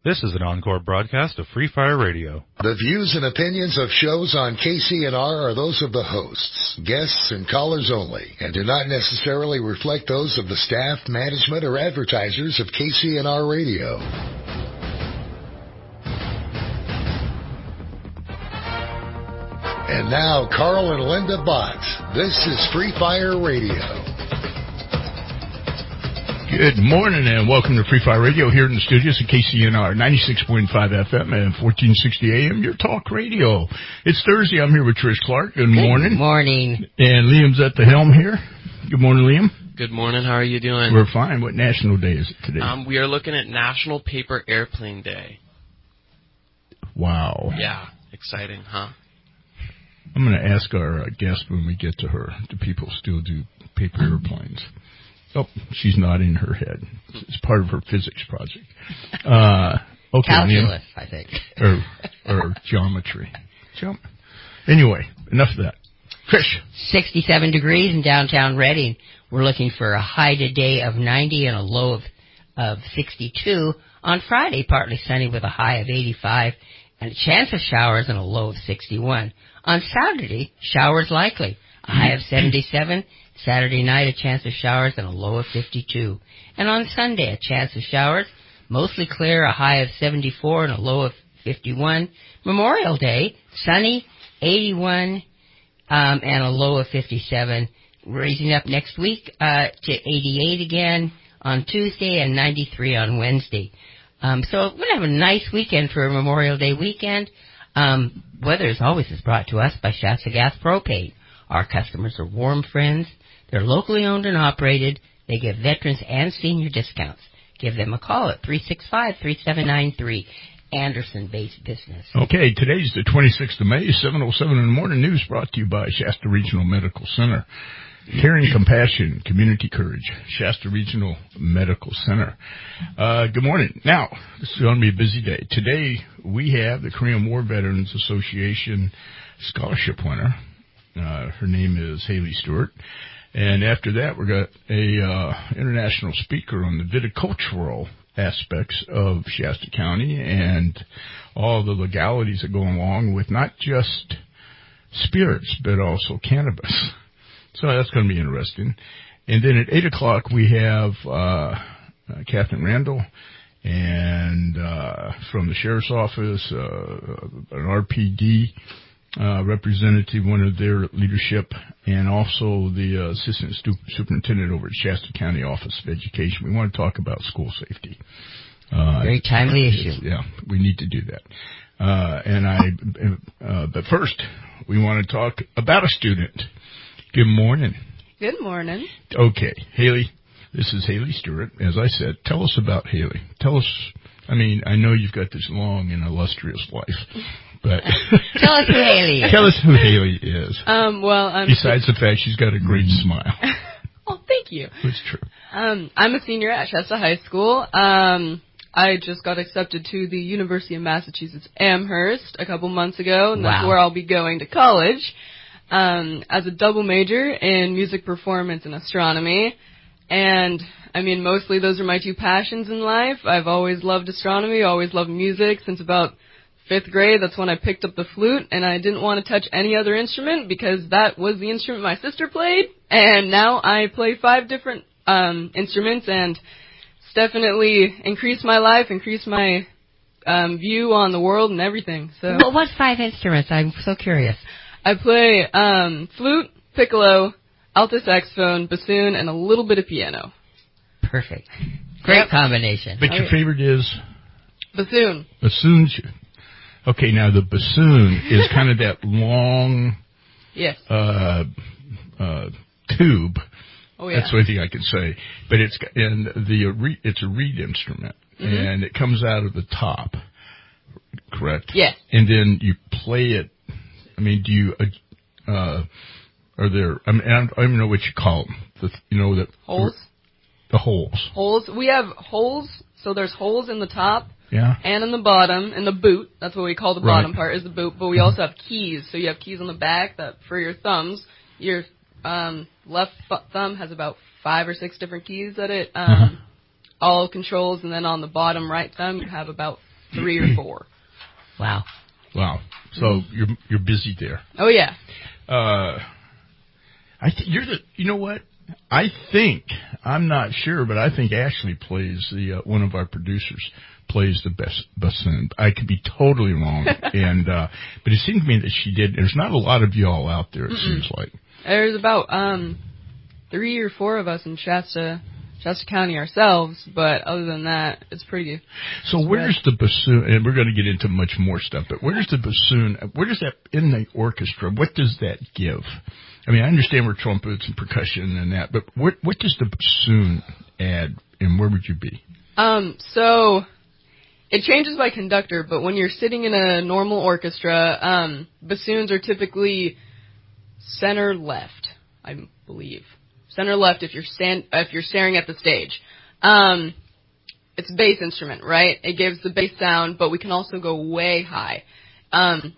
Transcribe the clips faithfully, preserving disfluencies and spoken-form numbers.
This is an encore broadcast of Free Fire Radio. The views and opinions of shows on K C N R are those of the hosts, guests, and callers only, and do not necessarily reflect those of the staff, management, or advertisers of K C N R Radio. And now, Carl and Linda Bott. This is Free Fire Radio. Good morning and welcome to Free Fire Radio here in the studios at K C N R ninety-six point five F M and fourteen sixty A M, your talk radio. It's Thursday. I'm here with Trish Clark. Good morning. Good morning. And Liam's at the helm here. Good morning, Liam. Good morning. How are you doing? We're fine. What national day is it today? Um, we are looking at National Paper Airplane Day. Wow. Yeah. Exciting, huh? I'm going to ask our uh, guest when we get to her, do people still do paper airplanes? Oh, she's nodding her head. It's part of her physics project. Uh, okay, Calculus, Liam. I think. Or, or geometry. Geom- anyway, enough of that. Trish. sixty-seven degrees in downtown Reading. We're looking for a high today of ninety and a low of, of sixty-two. On Friday, partly sunny with a high of eighty-five and a chance of showers and a low of sixty-one. On Saturday, showers likely, a high of seventy-seven. Saturday night, a chance of showers and a low of fifty-two. And on Sunday, a chance of showers, mostly clear, a high of seventy-four and a low of fifty-one. Memorial Day, sunny, eighty-one, um, and a low of fifty-seven. Raising up next week uh, to eighty-eight again on Tuesday and ninety-three on Wednesday. Um, so we're going to have a nice weekend for a Memorial Day weekend. Um, weather, as always, is brought to us by Shasta Gas Propane. Our customers are warm friends. They're locally owned and operated. They give veterans and senior discounts. Give them a call at three six five, three seven nine three. Anderson-based business. Okay, today's the twenty-sixth of May, seven oh seven in the morning. News brought to you by Shasta Regional Medical Center. Caring Compassion, Community Courage, Shasta Regional Medical Center. Uh, good morning. Now, this is going to be a busy day. Today, we have the Korean War Veterans Association scholarship winner. Uh, her name is Haley Stewart. And after that, we've got a uh, international speaker on the viticultural aspects of Shasta County and all the legalities that go along with not just spirits, but also cannabis. So that's going to be interesting. And then at eight o'clock, we have uh, uh, Captain Randall and uh, from the Sheriff's Office, uh, an R P D uh, representative, one of their leadership, and also the uh, Assistant Stu- Superintendent over at Shasta County Office of Education. We want to talk about school safety. Uh, Very timely issue. Yeah, we need to do that. Uh, and I, uh, but first, we want to talk about a student. Good morning. Good morning. Okay, Haley, this is Haley Stewart. As I said, tell us about Haley. Tell us, I mean, I know you've got this long and illustrious life, but tell us who Haley is. Tell us who Haley is. Um, well, I'm Besides the fact she's got a great smile. Oh, thank you. It's true. Um, I'm a senior at Shasta High School. Um, I just got accepted to the University of Massachusetts Amherst a couple months ago, and wow. that's where I'll be going to college. Um, as a double major in music performance and astronomy. And, I mean, mostly those are my two passions in life. I've always loved astronomy, always loved music. Since about fifth grade, that's when I picked up the flute, and I didn't want to touch any other instrument because that was the instrument my sister played. And now I play five different um, instruments, and it's definitely increased my life, increased my um, view on the world and everything. So, well, what's five instruments? I'm so curious. I play um, flute, piccolo, alto saxophone, bassoon, and a little bit of piano. Perfect. Great yep. combination. But your favorite is? Bassoon. Bassoon. Okay, now the bassoon is kind of that long yes. uh, uh, tube. Oh, yeah. That's the only thing I can say. But it's and the it's a reed instrument, mm-hmm. and it comes out of the top, correct? Yes. And then you play it. I mean, do you, uh, are there, I mean, I don't, I don't even know what you call them. The, you know, the holes? The holes. Holes. We have holes, so there's holes in the top yeah. and in the bottom, in the boot. That's what we call the right. bottom part is the boot. But we also have keys. So you have keys on the back that for your thumbs. Your um, left th- thumb has about five or six different keys that it um, uh-huh. all controls. And then on the bottom right thumb, you have about three or four. Wow. Wow. So you're you're busy there. Oh yeah. Uh, I th- you're the. You know what? I think I'm not sure, but I think Ashley plays the uh, one of our producers plays the best bassoon. I could be totally wrong, and uh, but it seemed to me that she did. There's not a lot of y'all out there. It Mm-mm. seems like there's about um three or four of us in Shasta. Shasta County ourselves, but other than that, it's pretty. So where's the bassoon? And we're going to get into much more stuff, but where's the bassoon? Where does that in the orchestra? What does that give? I mean, I understand where trumpets and percussion and that, but what what does the bassoon add, and where would you be? Um, so it changes by conductor, but when you're sitting in a normal orchestra, um, bassoons are typically center left, I believe. Center left if you're stand if you're staring at the stage. Um, it's a bass instrument, right? It gives the bass sound, but we can also go way high. Um,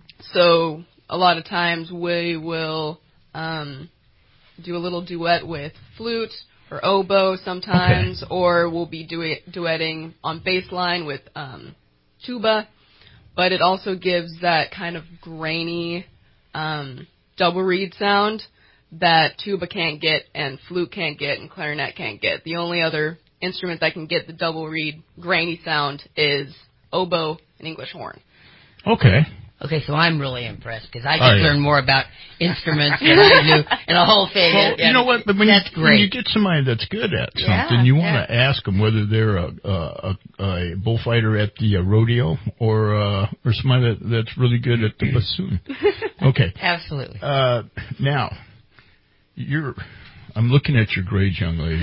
so a lot of times we will um, do a little duet with flute or oboe sometimes, okay. or we'll be du- duetting on bass line with um, tuba. But it also gives that kind of grainy um, double reed sound that tuba can't get and flute can't get and clarinet can't get. The only other instrument that can get the double reed grainy sound is oboe and English horn. Okay. Okay, so I'm really impressed because I oh, just yeah. learned more about instruments than I knew and the whole thing. Well, and, you know what? But when, that's you, great. when you get somebody that's good at something, yeah, you want to yeah. ask them whether they're a, a, a, a bullfighter at the uh, rodeo or uh, or somebody that, that's really good at the bassoon. Okay. Absolutely. Uh, now. You're, I'm looking at your grades, young lady,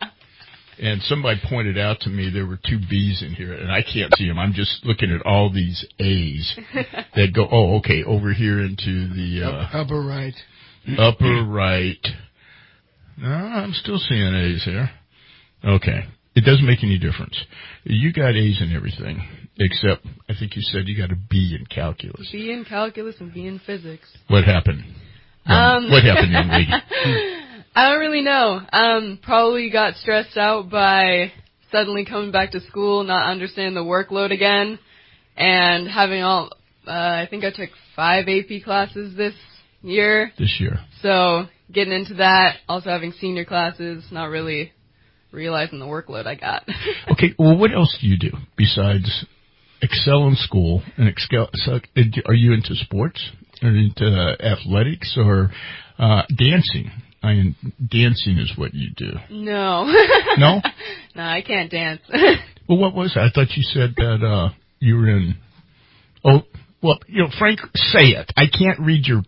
and somebody pointed out to me there were two B's in here, and I can't see them. I'm just looking at all these A's that go, oh, okay, over here into the uh, upper right. Upper right. No, I'm still seeing A's here. Okay. It doesn't make any difference. You got A's in everything, except I think you said you got a B in calculus. B in calculus and B in physics. What happened? Um, what happened, young lady? I don't really know. Um, probably got stressed out by suddenly coming back to school, not understanding the workload again, and having all, uh, I think I took five A P classes this year. This year. So getting into that, also having senior classes, not really realizing the workload I got. Okay, well, what else do you do besides excel in school and excel? Are you into sports? Or into uh, athletics or uh, dancing? I mean, dancing is what you do. No. No? No, I can't dance. Well, what was it? I thought you said that uh, you were in... Oh, well, you know, Frank, say it. I can't read your...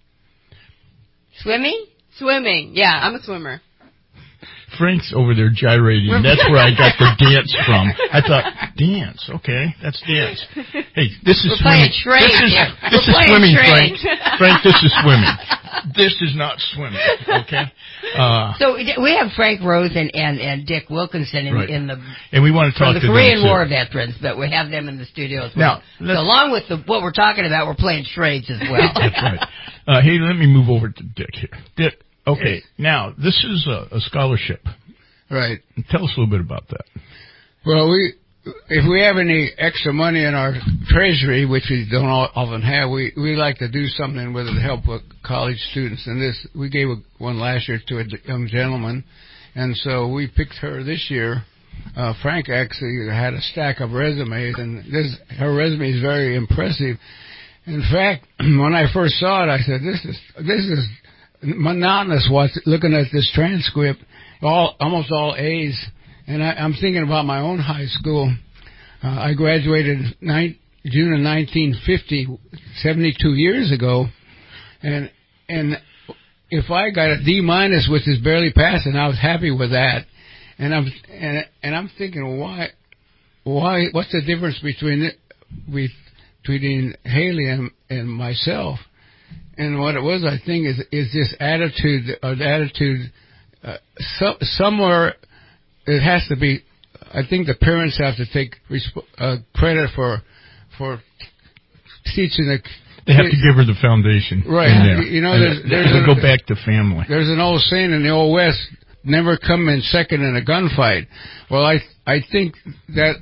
Swimming? Swimming. Yeah, I'm a swimmer. Frank's over there gyrating. That's where I got the dance from. I thought, dance, okay, that's dance. Hey, this is We're swimming. Train, this is, yeah. this is swimming, Frank. Frank, this is swimming. This is not swimming, okay? Uh, so we have Frank Rose and, and, and Dick Wilkinson in, right. in the and we want to talk the to Korean them War too. veterans, but we have them in the studio as well. Now, so along with the, what we're talking about, we're playing charades as well. That's right. Uh, hey, let me move over to Dick here. Dick, okay, yes. Now, this is a, a scholarship. Right. Tell us a little bit about that. Well, we, if we have any extra money in our treasury, which we don't often have, we, we like to do something with it to help with college students. And this, we gave one last year to a young gentleman. And so we picked her this year. Uh, Frank actually had a stack of resumes, and this, her resume is very impressive. In fact, when I first saw it, I said, this is, this is monotonous watch, looking at this transcript. All almost all A's, and I, I'm thinking about my own high school. Uh, I graduated nine, June of nineteen fifty, seventy-two years ago, and and if I got a D minus, which is barely passing, I was happy with that. And I'm and and I'm thinking, why, why? What's the difference between it, between Haley and, and myself? And what it was, I think, is is this attitude, or the attitude. Uh, so, somewhere it has to be. I think the parents have to take resp- uh, credit for for teaching the. They have to give her the foundation, right? In there. You know, and there's, there's a, a, go back to family. There's an old saying in the old West: "Never come in second in a gunfight." Well, I I think that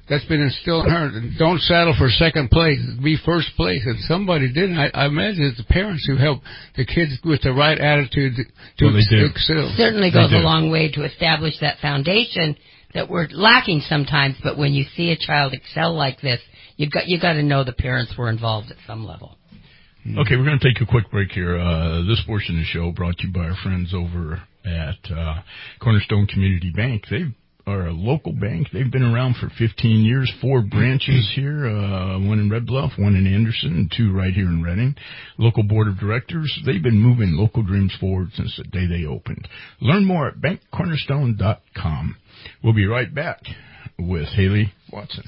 that's been instilled in her. Don't settle for second place. Be first place. And somebody did. I, I imagine it's the parents who help the kids with the right attitude to Well, they do. excel. Certainly They goes a do. long way to establish that foundation that we're lacking sometimes. But when you see a child excel like this, you got you got to know the parents were involved at some level. Okay, we're going to take a quick break here. Uh, this portion of the show brought to you by our friends over at uh, Cornerstone Community Bank. They are a local bank. They've been around for fifteen years, four branches here, uh, one in Red Bluff, one in Anderson, and two right here in Redding. Local board of directors, they've been moving local dreams forward since the day they opened. Learn more at bank cornerstone dot com. We'll be right back with Haley Watson.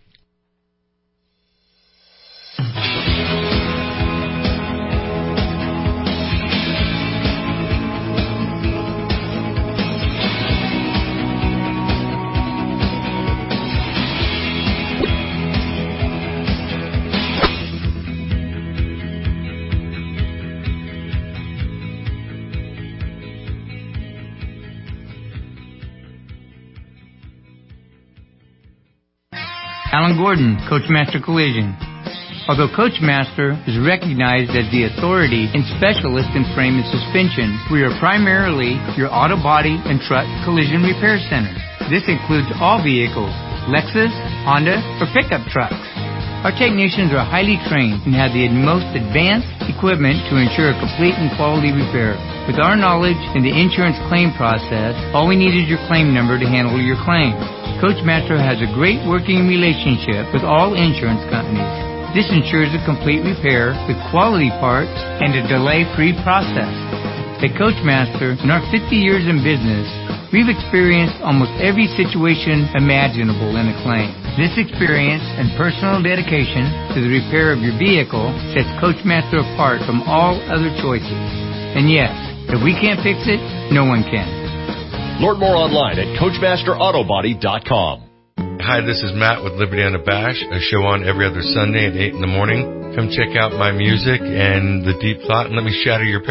Alan Gordon, Coachmaster Collision. Although Coachmaster is recognized as the authority and specialist in frame and suspension, we are primarily your auto body and truck collision repair center. This includes all vehicles, Lexus, Honda, or pickup trucks. Our technicians are highly trained and have the most advanced equipment to ensure a complete and quality repair. With our knowledge in the insurance claim process, all we need is your claim number to handle your claim. Coachmaster has a great working relationship with all insurance companies. This ensures a complete repair with quality parts and a delay-free process. At Coachmaster, in our fifty years in business, we've experienced almost every situation imaginable in a claim. This experience and personal dedication to the repair of your vehicle sets Coachmaster apart from all other choices. And yes, if we can't fix it, no one can. Learn more online at coachmaster auto body dot com. Hi, this is Matt with Liberty on the Bash, a show on every other Sunday at eight in the morning. Come check out my music and the deep thought and let me shatter your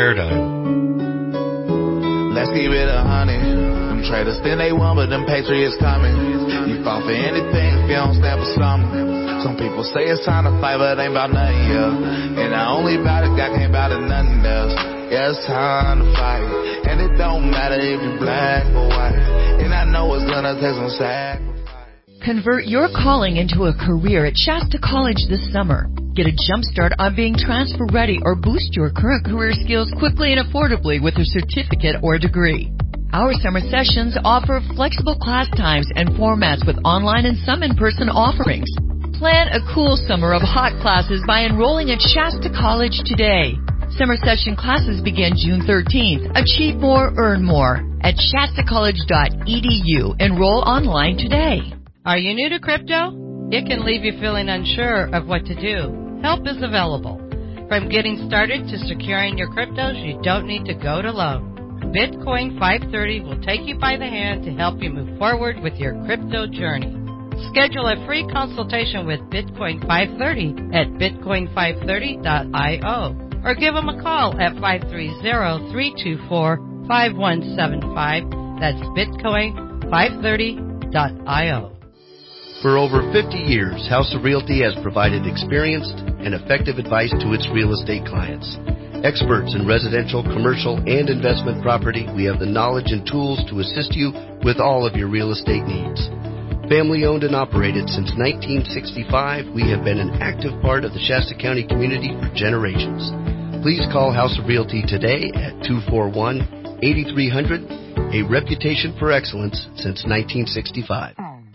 paradigm. Let's keep it a hundred. Them traders think they won, but them Patriots coming. You fall for anything if you don't stand for something. Some people say it's time to fight, but it ain't about nothing, yeah. And I only bout it, I can't bout it, nothing else. Yeah, it's time to fight. And it don't matter if you're black or white. And I know it's gonna take some sacrifice. Convert your calling into a career at Shasta College this summer. Get a jump start on being transfer ready or boost your current career skills quickly and affordably with a certificate or degree. Our summer sessions offer flexible class times and formats with online and some in-person offerings. Plan a cool summer of hot classes by enrolling at Shasta College today. Summer session classes begin June thirteenth. Achieve more, earn more at shasta college dot e d u. Enroll online today. Are you new to crypto? It can leave you feeling unsure of what to do. Help is available. From getting started to securing your cryptos, you don't need to go it alone. Bitcoin five thirty will take you by the hand to help you move forward with your crypto journey. Schedule a free consultation with Bitcoin five thirty at bitcoin five thirty dot io or give them a call at five three zero, three two four, five one seven five. That's bitcoin five thirty dot io. For over fifty years, House of Realty has provided experienced and effective advice to its real estate clients. Experts in residential, commercial, and investment property, we have the knowledge and tools to assist you with all of your real estate needs. Family owned and operated since nineteen sixty-five, we have been an active part of the Shasta County community for generations. Please call House of Realty today at two four one, eight three zero zero, a reputation for excellence since nineteen sixty-five.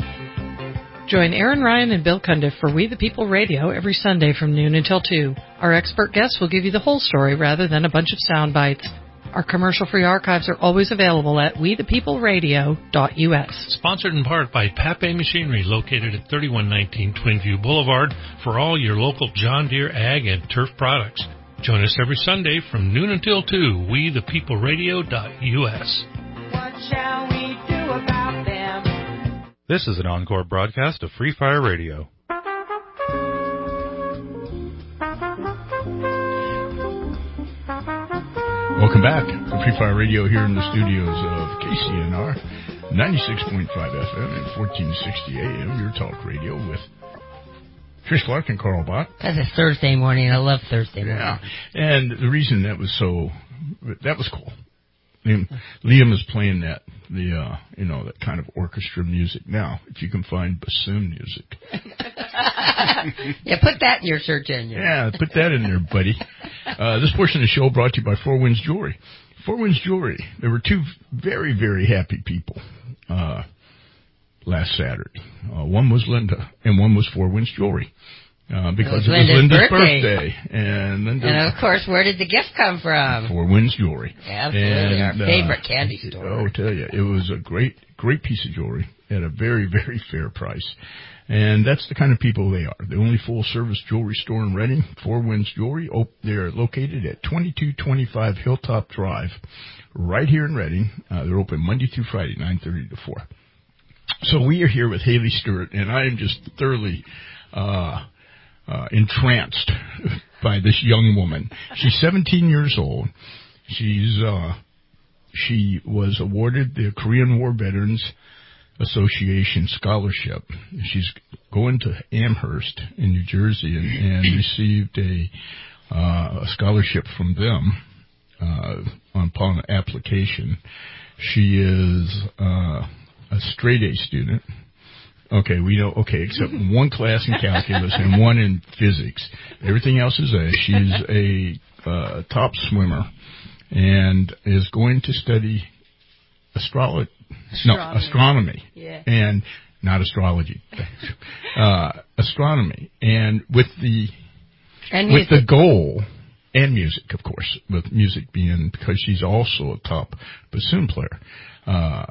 Join Aaron Ryan and Bill Cundiff for We the People Radio every Sunday from noon until two. Our expert guests will give you the whole story rather than a bunch of sound bites. Our commercial-free archives are always available at we the people radio dot u s. Sponsored in part by Pape Machinery, located at thirty-one nineteen Twinview Boulevard, for all your local John Deere ag and turf products. Join us every Sunday from noon until two, we the people radio dot u s. What shall we do about them? This is an encore broadcast of Free Fire Radio. Welcome back to Free Fire Radio here in the studios of K C N R ninety-six point five F M and fourteen sixty A M, your talk radio with Trish Clark and Carl Bott. Because it's Thursday morning. I love Thursday morning. Yeah, and the reason that was so, that was cool. Liam, Liam is playing that, the, uh, you know, that kind of orchestra music. Now, if you can find bassoon music. Yeah, put that in your search engine. Yeah, put that in there, buddy. Uh, this portion of the show brought to you by Four Winds Jewelry. Four Winds Jewelry. There were two very, very happy people, uh, last Saturday. Uh, one was Linda, and one was Four Winds Jewelry. Uh, because it was, it was Linda's, Linda's birthday. birthday. And Linda, and of course, where did the gift come from? Four Winds Jewelry. Absolutely, and, our favorite uh, candy store. Oh, I tell you, it was a great, great piece of jewelry at a very, very fair price. And that's the kind of people they are. The only full-service jewelry store in Reading, Four Winds Jewelry. Oh, they're located at twenty-two twenty-five Hilltop Drive, right here in Reading. Uh, they're open Monday through Friday, nine thirty to four. So we are here with Haley Stewart, and I am just thoroughly uh, uh, entranced by this young woman. She's seventeen years old. She's uh, she was awarded the Korean War Veterans Association scholarship. She's going to Amherst in New Jersey and, and received a, uh, a scholarship from them uh, upon application. She is uh, a straight A student. Okay, we know, okay, except one class in calculus and one in physics. Everything else is A. She's a uh, top swimmer and is going to study astrology. Astronomy. No, astronomy. Yeah. And not astrology. uh, astronomy. And with the, and with music. the goal, and music, of course, with music being, because she's also a top bassoon player. Uh,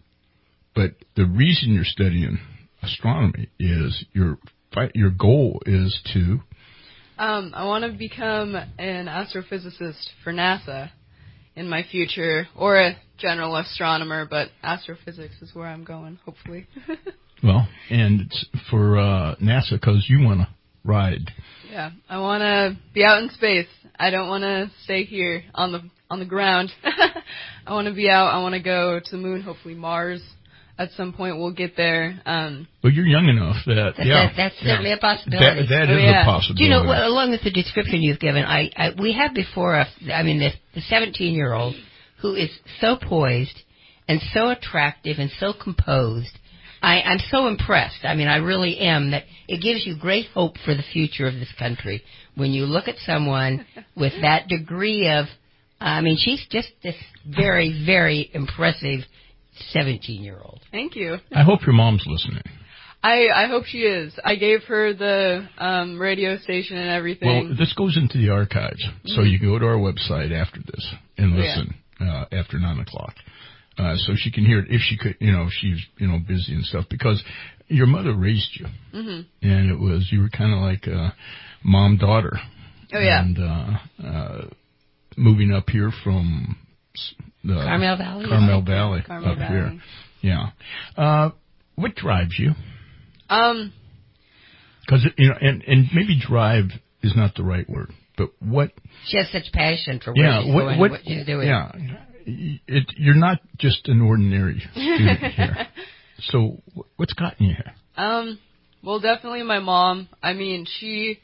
but the reason you're studying astronomy is your, your goal is to, Um, I want to become an astrophysicist for NASA in my future, or a general astronomer, but astrophysics is where I'm going, hopefully. well, and it's for uh, NASA because you want to ride. Yeah, I want to be out in space. I don't want to stay here on the on the ground. I want to be out. I want to go to the moon, hopefully Mars. At some point, we'll get there. Um, well, you're young enough that, that's, yeah. that, that's yeah. certainly a possibility. That, that oh, is yeah. a possibility. Do you know, well, along with the description you've given, I, I we have before us, I mean, the, the seventeen-year-old who is so poised and so attractive and so composed. I, I'm so impressed. I mean, I really am, that it gives you great hope for the future of this country when you look at someone with that degree of, I mean, she's just this very, very impressive seventeen-year-old. Thank you. I hope your mom's listening. I, I hope she is. I gave her the um, radio station and everything. Well, this goes into the archives, so you go to our website after this and Oh, listen uh, after nine o'clock, uh, so she can hear it if she could, you know, if she's you know busy and stuff, because your mother raised you, mm-hmm. and it was you were kind of like a mom daughter. Oh yeah. And uh, uh, moving up here from the Carmel Valley. Carmel Valley Carmel up Valley. here, yeah. Uh, what drives you? Um, Because you know, and and maybe drive is not the right word, but what? She has such passion for where Yeah, she's what, going what, and what she's doing. Yeah, it, you're not just an ordinary student here. So, what's gotten you here? Um, well, definitely my mom. I mean, she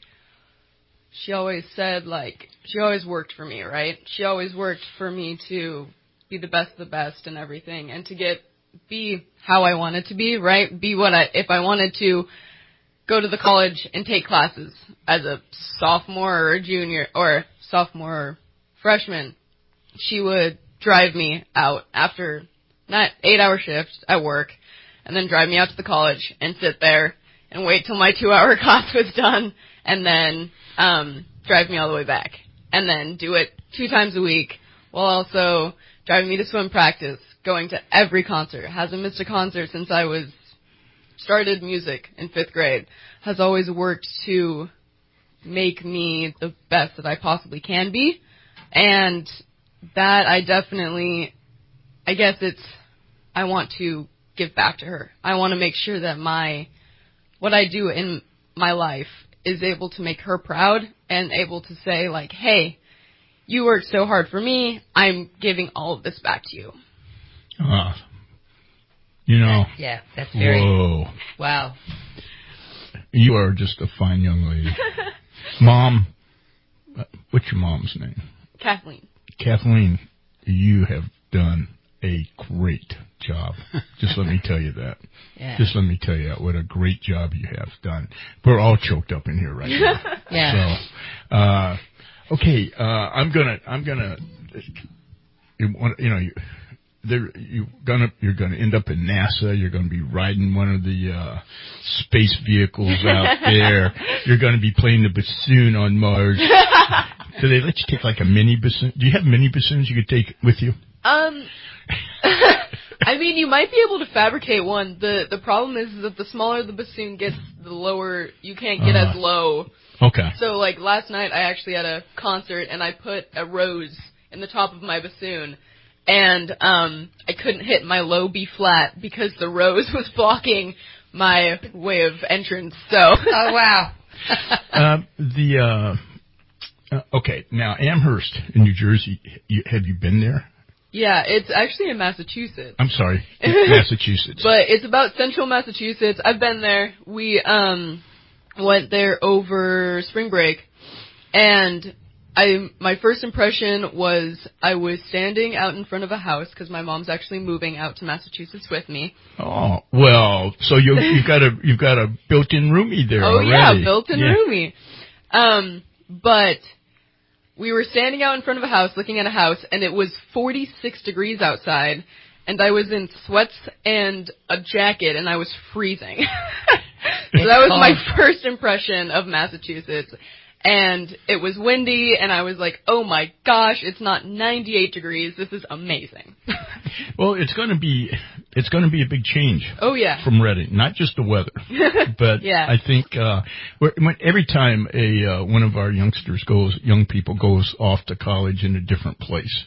she always said, like, she always worked for me, right? She always worked for me to be the best of the best and everything, and to get be how I wanted to be, right? Be what I, if I wanted to go to the college and take classes as a sophomore or a junior, or sophomore or freshman, she would drive me out after not eight-hour shifts at work, and then drive me out to the college and sit there and wait till my two-hour class was done, and then um, drive me all the way back, and then do it two times a week, while also driving me to swim practice, going to every concert. Hasn't missed a concert since I was started music in fifth grade. Has always worked to make me the best that I possibly can be, and that I definitely, I guess it's, I want to give back to her. I want to make sure that my, what I do in my life is able to make her proud and able to say, like, hey, you worked so hard for me, I'm giving all of this back to you. Uh, You know. Yeah, that's very. Whoa. Wow. You are just a fine young lady. Mom, uh, what's your mom's name? Kathleen. Kathleen, you have done a great job. Just let me tell you that. Yeah. Just let me tell you that. What a great job you have done. We're all choked up in here right now. Yeah. So, uh, okay, uh, I'm gonna, I'm gonna, you, want- you know, you, there, you gonna, you're gonna end up in NASA. You're gonna be riding one of the uh, space vehicles out there. You're gonna be playing the bassoon on Mars. Do they let you take like a mini bassoon? Do you have mini bassoons you could take with you? Um, I mean, you might be able to fabricate one. The the problem is that the smaller the bassoon gets, the lower, you can't get Uh, as low. Okay. So, like, last night I actually had a concert, and I put a rose in the top of my bassoon, and um, I couldn't hit my low B flat because the rose was blocking my way of entrance, so. Oh, wow. uh, the, uh, uh, okay, now Amherst in New Jersey, you, have you been there? Yeah, it's actually in Massachusetts. I'm sorry, Massachusetts. But it's about central Massachusetts. I've been there. We um went there over spring break, and I my first impression was I was standing out in front of a house because my mom's actually moving out to Massachusetts with me. Oh, well, so you you've got a you've got a built-in roomie there Oh already. yeah, built-in Yeah. roomie. Um, but we were standing out in front of a house, looking at a house, and it was forty-six degrees outside, and I was in sweats and a jacket, and I was freezing. So that was my first impression of Massachusetts. And it was windy, and I was like, oh my gosh, it's not ninety-eight degrees. This is amazing. Well, it's going to be it's going to be a big change. Oh, yeah. From Reading, not just the weather, but Yeah. I think uh, we're- when, every time a uh, one of our youngsters goes, young people goes off to college in a different place,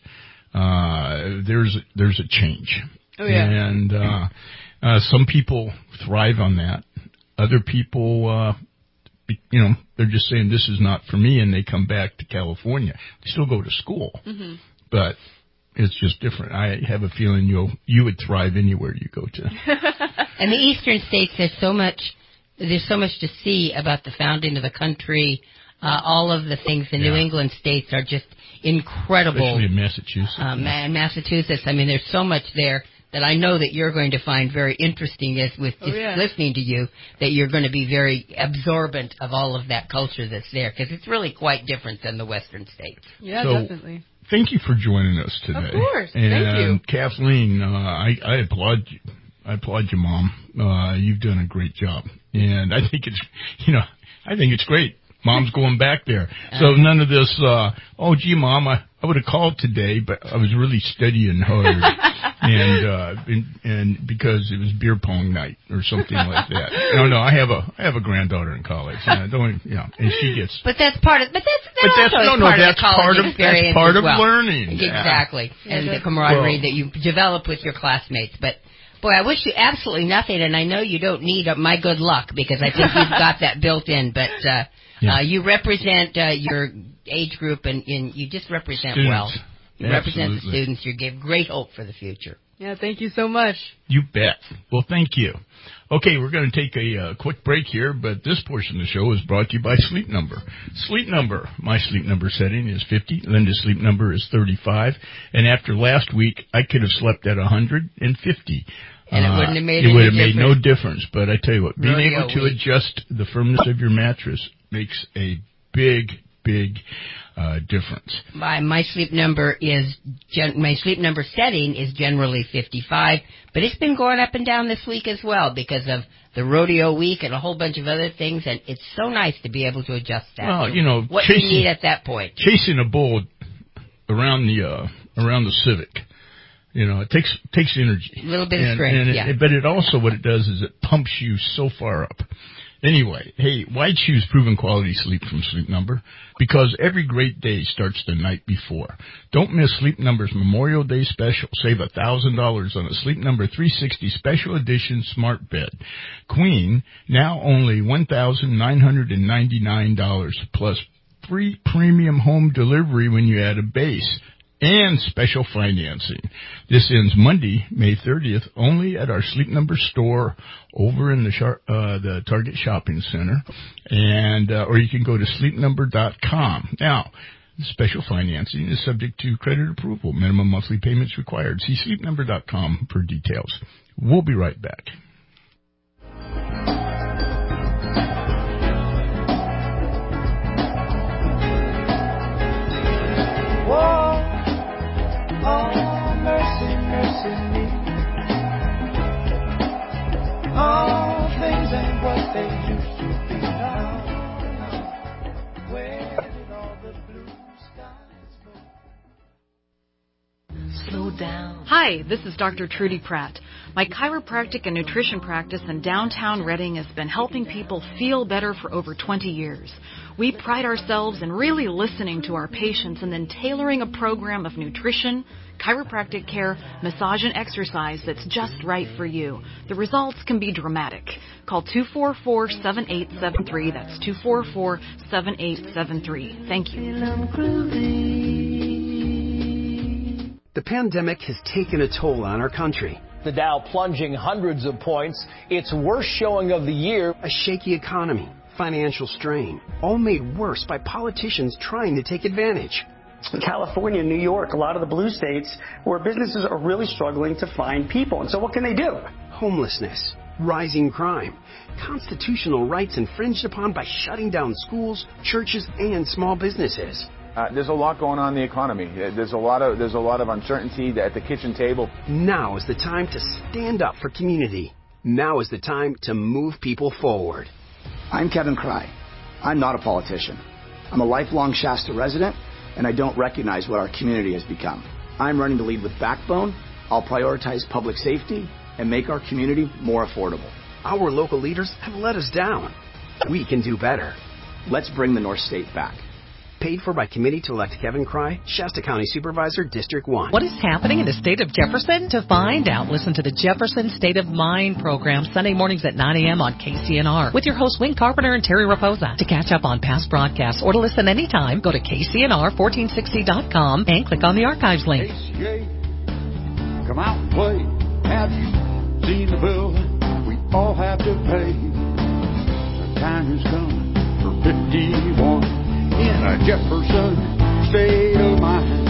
uh, there's there's a change. Oh, yeah. And uh, uh, some people thrive on that. Other people, uh, be- you know, they're just saying this is not for me, and they come back to California. They still go to school, hmm but it's just different. I have a feeling you'll you would thrive anywhere you go to. And the eastern states, there's so much, there's so much to see about the founding of the country. Uh, all of the things the New Yeah. England states are just incredible. Especially in Massachusetts. Um, and Massachusetts, I mean, there's so much there that I know that you're going to find very interesting as with Oh, just yeah. listening to you, that you're going to be very absorbent of all of that culture that's there, because it's really quite different than the western states. Yeah, So- definitely. Thank you for joining us today. Of course. And Thank you. Kathleen, uh, I, I applaud you. I applaud you, Mom. Uh, you've done a great job. And I think it's, you know, I think it's great. Mom's going back there. So none of this, uh, oh, gee, Mom, I, I would have called today, but I was really studying hard. and, uh, and, and because it was beer pong night or something like that. No, no, I have a, I have a granddaughter in college. And I don't, you know, and she gets, But that's part of, but that's, that But that's- also no, is no, part that's of the college part of- that's experience part as of well. learning. Yeah. Exactly. Yeah, And the definitely. camaraderie Well- that you develop with your classmates. But, boy, I wish you absolutely nothing, and I know you don't need uh, my good luck, because I think you've got that built in, but, uh, Yeah. uh, you represent, uh, your age group, and, and you just represent Students. well. You represent the Absolutely. students. You give great hope for the future. Yeah, thank you so much. You bet. Well, thank you. Okay, we're going to take a uh, quick break here, but this portion of the show is brought to you by Sleep Number. Sleep Number. My sleep number setting is fifty. Linda's sleep number is thirty-five. And after last week, I could have slept at one hundred fifty. And it wouldn't have made It any would have made no difference. difference. But I tell you what, being Rodeo able to week. adjust the firmness of your mattress makes a big, big uh, difference. My my sleep number is gen- my sleep number setting is generally fifty-five, but it's been going up and down this week as well because of the rodeo week and a whole bunch of other things, and it's so nice to be able to adjust that. Well, to you know, what chasing- you need at that point. Chasing a bull around the uh, around the Civic, you know, it takes takes energy. A little bit of And- strength, and it- yeah. But it also, what it does is it pumps you so far up. Anyway, hey, why choose proven quality sleep from Sleep Number? Because every great day starts the night before. Don't miss Sleep Number's Memorial Day special. Save one thousand dollars on a Sleep Number three sixty Special Edition Smart Bed. Queen, now only one thousand nine hundred ninety-nine dollars plus free premium home delivery when you add a base. and special financing. This ends Monday, May thirtieth, only at our Sleep Number store over in the Char- uh, the Target Shopping Center, and uh, or you can go to sleep number dot com. Now, special financing is subject to credit approval. Minimum monthly payments required. See sleep number dot com for details. We'll be right back. Whoa, oh, mercy, mercy me. All things ain't what they used to be now. now. Where did all the blue skies go? Slow down. Hi, this is Doctor Trudy Pratt. My chiropractic and nutrition practice in downtown Reading has been helping people feel better for over twenty years. We pride ourselves in really listening to our patients and then tailoring a program of nutrition, chiropractic care, massage, and exercise that's just right for you. The results can be dramatic. Call two four four, seven eight seven three. That's two four four, seven eight seven three. Thank you. The pandemic has taken a toll on our country. The Dow plunging hundreds of points, its worst showing of the year. A shaky economy, financial strain, all made worse by politicians trying to take advantage. In California, New York, a lot of the blue states where businesses are really struggling to find people. And so what can they do? Homelessness, rising crime, constitutional rights infringed upon by shutting down schools, churches, and small businesses. Uh, there's a lot going on in the economy. There's a lot of there's a lot of uncertainty at the kitchen table. Now is the time to stand up for community. Now is the time to move people forward. I'm Kevin Cry. I'm not a politician. I'm a lifelong Shasta resident, and I don't recognize what our community has become. I'm running to lead with backbone. I'll prioritize public safety and make our community more affordable. Our local leaders have let us down. We can do better. Let's bring the North State back. Paid for by committee to elect Kevin Cry, Shasta County Supervisor, District one. What is happening in the state of Jefferson? To find out, listen to the Jefferson State of Mind program Sunday mornings at nine a.m. on K C N R with your hosts Wayne Carpenter and Terry Raposa. To catch up on past broadcasts or to listen anytime, go to K C N R fourteen sixty dot com and click on the archives link. A C A, come out and play. Have you seen the bill we all have to pay? The time has come for fifty-one. In a Jefferson state of mind.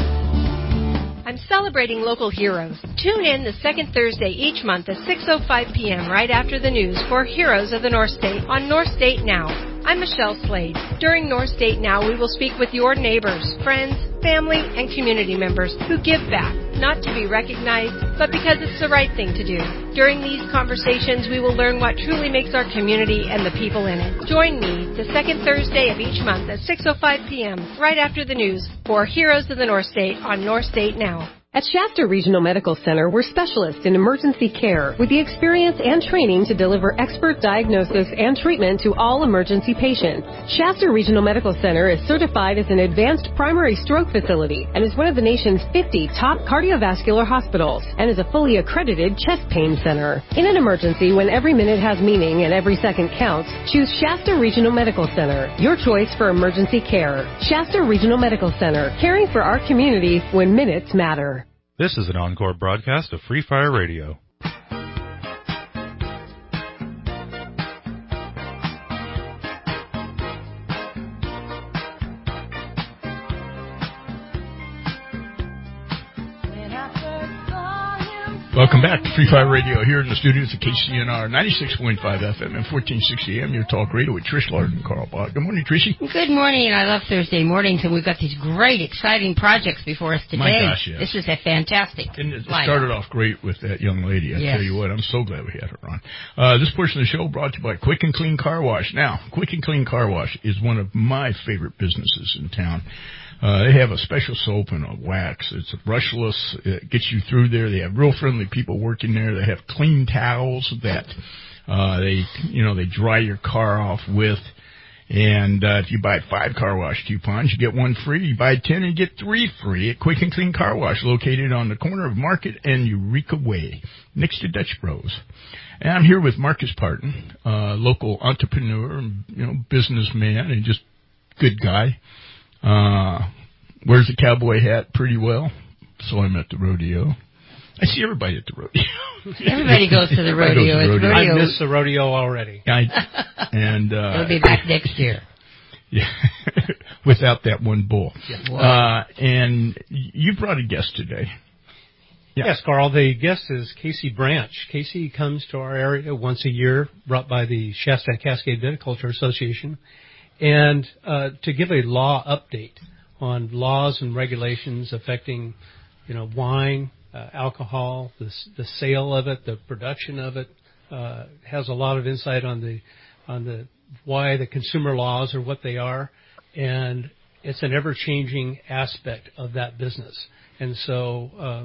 I'm celebrating local heroes. Tune in the second Thursday each month at six oh five p.m. right after the news for Heroes of the North State on North State Now. I'm Michelle Slade. During North State Now, we will speak with your neighbors, friends, family, and community members who give back, not to be recognized, but because it's the right thing to do. During these conversations, we will learn what truly makes our community and the people in it. Join me the second Thursday of each month at six oh five p.m. right after the news for Heroes of the North State on North State Now. At Shasta Regional Medical Center, we're specialists in emergency care with the experience and training to deliver expert diagnosis and treatment to all emergency patients. Shasta Regional Medical Center is certified as an advanced primary stroke facility and is one of the nation's fifty top cardiovascular hospitals and is a fully accredited chest pain center. In an emergency, when every minute has meaning and every second counts, choose Shasta Regional Medical Center, your choice for emergency care. Shasta Regional Medical Center, caring for our community when minutes matter. This is an encore broadcast of Free Fire Radio. Welcome back to Free Fire Radio here in the studios at K C N R ninety-six point five F M and fourteen sixty A M, your talk radio with Trish Lard and Carl Bott. Good morning, Trishy. Good morning. I love Thursday mornings, and we've got these great, exciting projects before us today. My gosh, yes. This is a fantastic And it lineup. started off great with that young lady. I Yes. tell you what, I'm so glad we had her on. Uh, this portion of the show brought to you by Quick and Clean Car Wash. Now, Quick and Clean Car Wash is one of my favorite businesses in town. Uh, they have a special soap and a wax. It's a brushless. It gets you through there. They have real friendly people working there. They have clean towels that uh, they, you know, they dry your car off with. And uh, if you buy five car wash coupons, you get one free. You buy ten and get three free at Quick and Clean Car Wash, located on the corner of Market and Eureka Way, next to Dutch Bros. And I'm here with Marcus Parton, uh, local entrepreneur, you know, businessman, and just good guy. Uh, wears a cowboy hat pretty well. Saw him at the rodeo. I see everybody at the rodeo. Everybody goes to the rodeo. To the rodeo. I missed the rodeo already. I, and uh, It'll be back next year. Yeah, without that one bull. Yeah. Uh, and you brought a guest today. Yeah. Yes, Carl. The guest is Casey Branch. Casey comes to our area once a year, brought by the Shasta Cascade Viticulture Association, and uh, to give a law update on laws and regulations affecting, you know, wine, uh, alcohol, the, the sale of it, the production of it. Uh, has a lot of insight on the on the why the consumer laws are what they are, and it's an ever-changing aspect of that business. And so uh,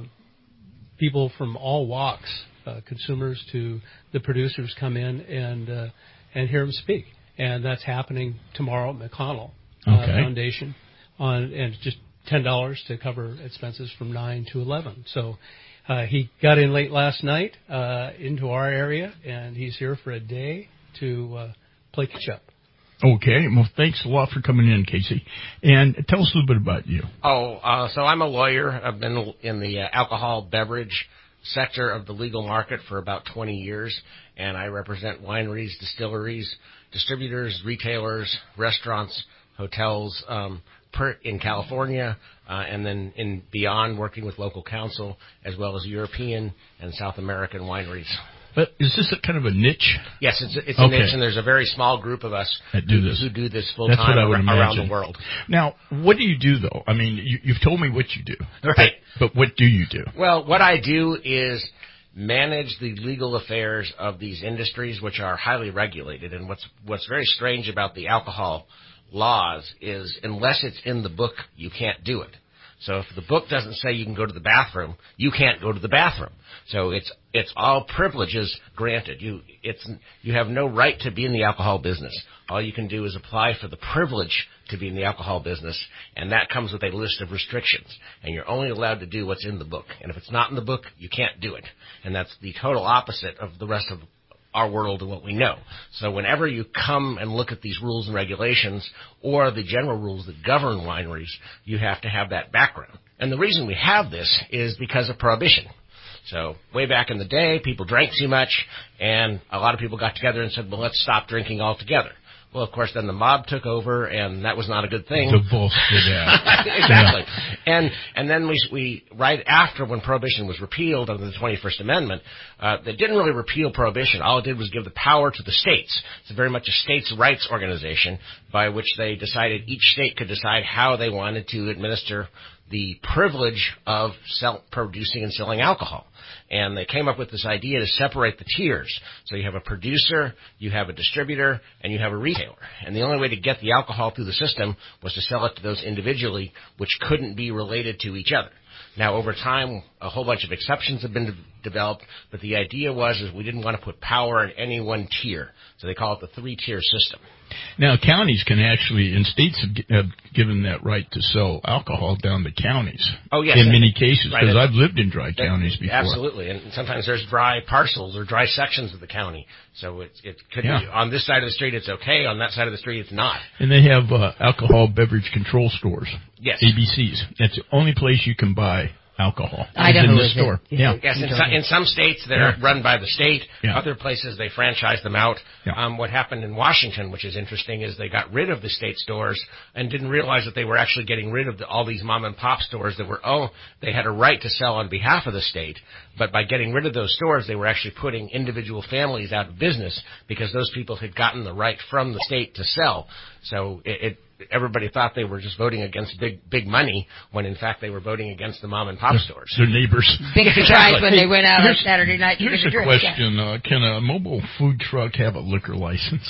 people from all walks, uh, consumers to the producers, come in and uh, and hear them speak. And that's happening tomorrow at McConnell uh, okay. Foundation, on and just ten dollars to cover expenses from nine to eleven. So uh, he got in late last night uh, into our area, and he's here for a day to uh, play catch up. Okay. Well, thanks a lot for coming in, Casey. And tell us a little bit about you. Oh, uh, so I'm a lawyer. I've been in the uh, alcohol beverage sector of the legal market for about twenty years, and I represent wineries, distilleries, distributors, retailers, restaurants, hotels um, per, in California, uh, and then in beyond, working with local council as well as European and South American wineries. But is this a kind of a niche? Yes, it's, it's a okay. niche, and there's a very small group of us that do this. who do this full That's time what I would ar- around imagine. the world. Now, what do you do, though? I mean, you, you've told me what you do. Right. But, but what do you do? Well, what I do is manage the legal affairs of these industries, which are highly regulated. And what's what's very strange about the alcohol laws is unless it's in the book, you can't do it. So if the book doesn't say you can go to the bathroom, you can't go to the bathroom. So it's it's all privileges granted. You it's you have no right to be in the alcohol business. All you can do is apply for the privilege to be in the alcohol business, and that comes with a list of restrictions. And you're only allowed to do what's in the book. And if it's not in the book, you can't do it. And that's the total opposite of the rest of our world and what we know. So whenever you come and look at these rules and regulations or the general rules that govern wineries, you have to have that background. And the reason we have this is because of Prohibition. So way back in the day, people drank too much, and a lot of people got together and said, well, let's stop drinking altogether. Well, of course, then the mob took over, and that was not a good thing. The bullshit, yeah. Exactly. Yeah. And and then we, we right after when Prohibition was repealed under the twenty-first Amendment, uh, they didn't really repeal Prohibition. All it did was give the power to the states. It's very much a states' rights organization by which they decided each state could decide how they wanted to administer the privilege of sell, producing and selling alcohol. And they came up with this idea to separate the tiers. So you have a producer, you have a distributor, and you have a retailer. And the only way to get the alcohol through the system was to sell it to those individually, which couldn't be related to each other. Now, over time, a whole bunch of exceptions have been de- developed, but the idea was is we didn't want to put power in any one tier. So they call it the three-tier system. Now, counties can actually, and states have, g- have given that right to sell alcohol down to counties. Oh, yes. In many cases, because right. I've lived in dry that, counties before. Absolutely, and sometimes there's dry parcels or dry sections of the county. So it, it could yeah. be on this side of the street it's okay, on that side of the street it's not. And they have uh, alcohol beverage control stores. Yes. A B Cs. That's the only place you can buy alcohol. Idaho in the is store. It, yeah. Yes, in some, in some states they're yeah. run by the state. Yeah. Other places they franchise them out. Yeah. Um, what happened in Washington, which is interesting, is they got rid of the state stores and didn't realize that they were actually getting rid of the, all these mom and pop stores that were, oh, they had a right to sell on behalf of the state. But by getting rid of those stores, they were actually putting individual families out of business because those people had gotten the right from the state to sell. So it, it everybody thought they were just voting against big big money when in fact they were voting against the mom and pop stores. Their neighbors. Big surprise when they went out on Saturday night to Here's get a a drink. question. Uh, can a mobile food truck have a liquor license?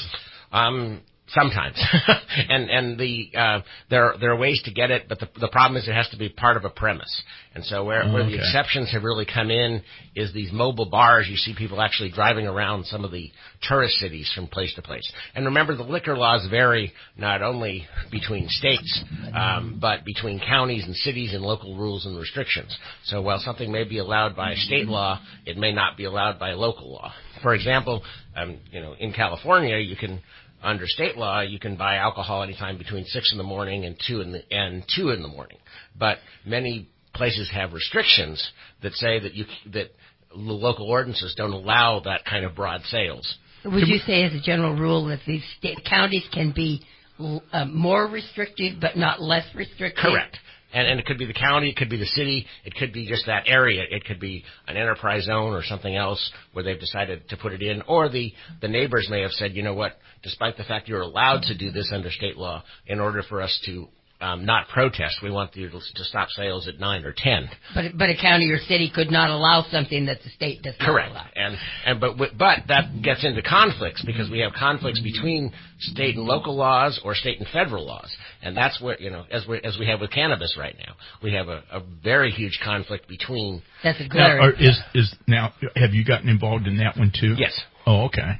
Um, sometimes. and and the uh, there there are ways to get it, but the the problem is it has to be part of a premise. And so where, oh, where okay. the exceptions have really come in is these mobile bars. You see people actually driving around some of the tourist cities from place to place. And remember, the liquor laws vary not only between states, um, but between counties and cities and local rules and restrictions. So while something may be allowed by state law, it may not be allowed by local law. For example, um, you know, in California, you can under state law, you can buy alcohol anytime between six in the morning and two in the and two in the morning. But many places have restrictions that say that you that local ordinances don't allow that kind of broad sales. Would you say, as a general rule, that these state counties can be uh, more restrictive but not less restrictive? Correct. And, and it could be the county, it could be the city, it could be just that area. It could be an enterprise zone or something else where they've decided to put it in. Or the, the neighbors may have said, you know what, despite the fact you're allowed to do this under state law, in order for us to um, not protest, we want you to, to stop sales at nine or ten. But but a county or city could not allow something that the state does not Correct. allow. And and but but that gets into conflicts because we have conflicts between state and local laws or state and federal laws, and that's what you know as we as we have with cannabis right now. We have a, a very huge conflict between. That's a now, are, is is now have you gotten involved in that one too? Yes. Oh, okay.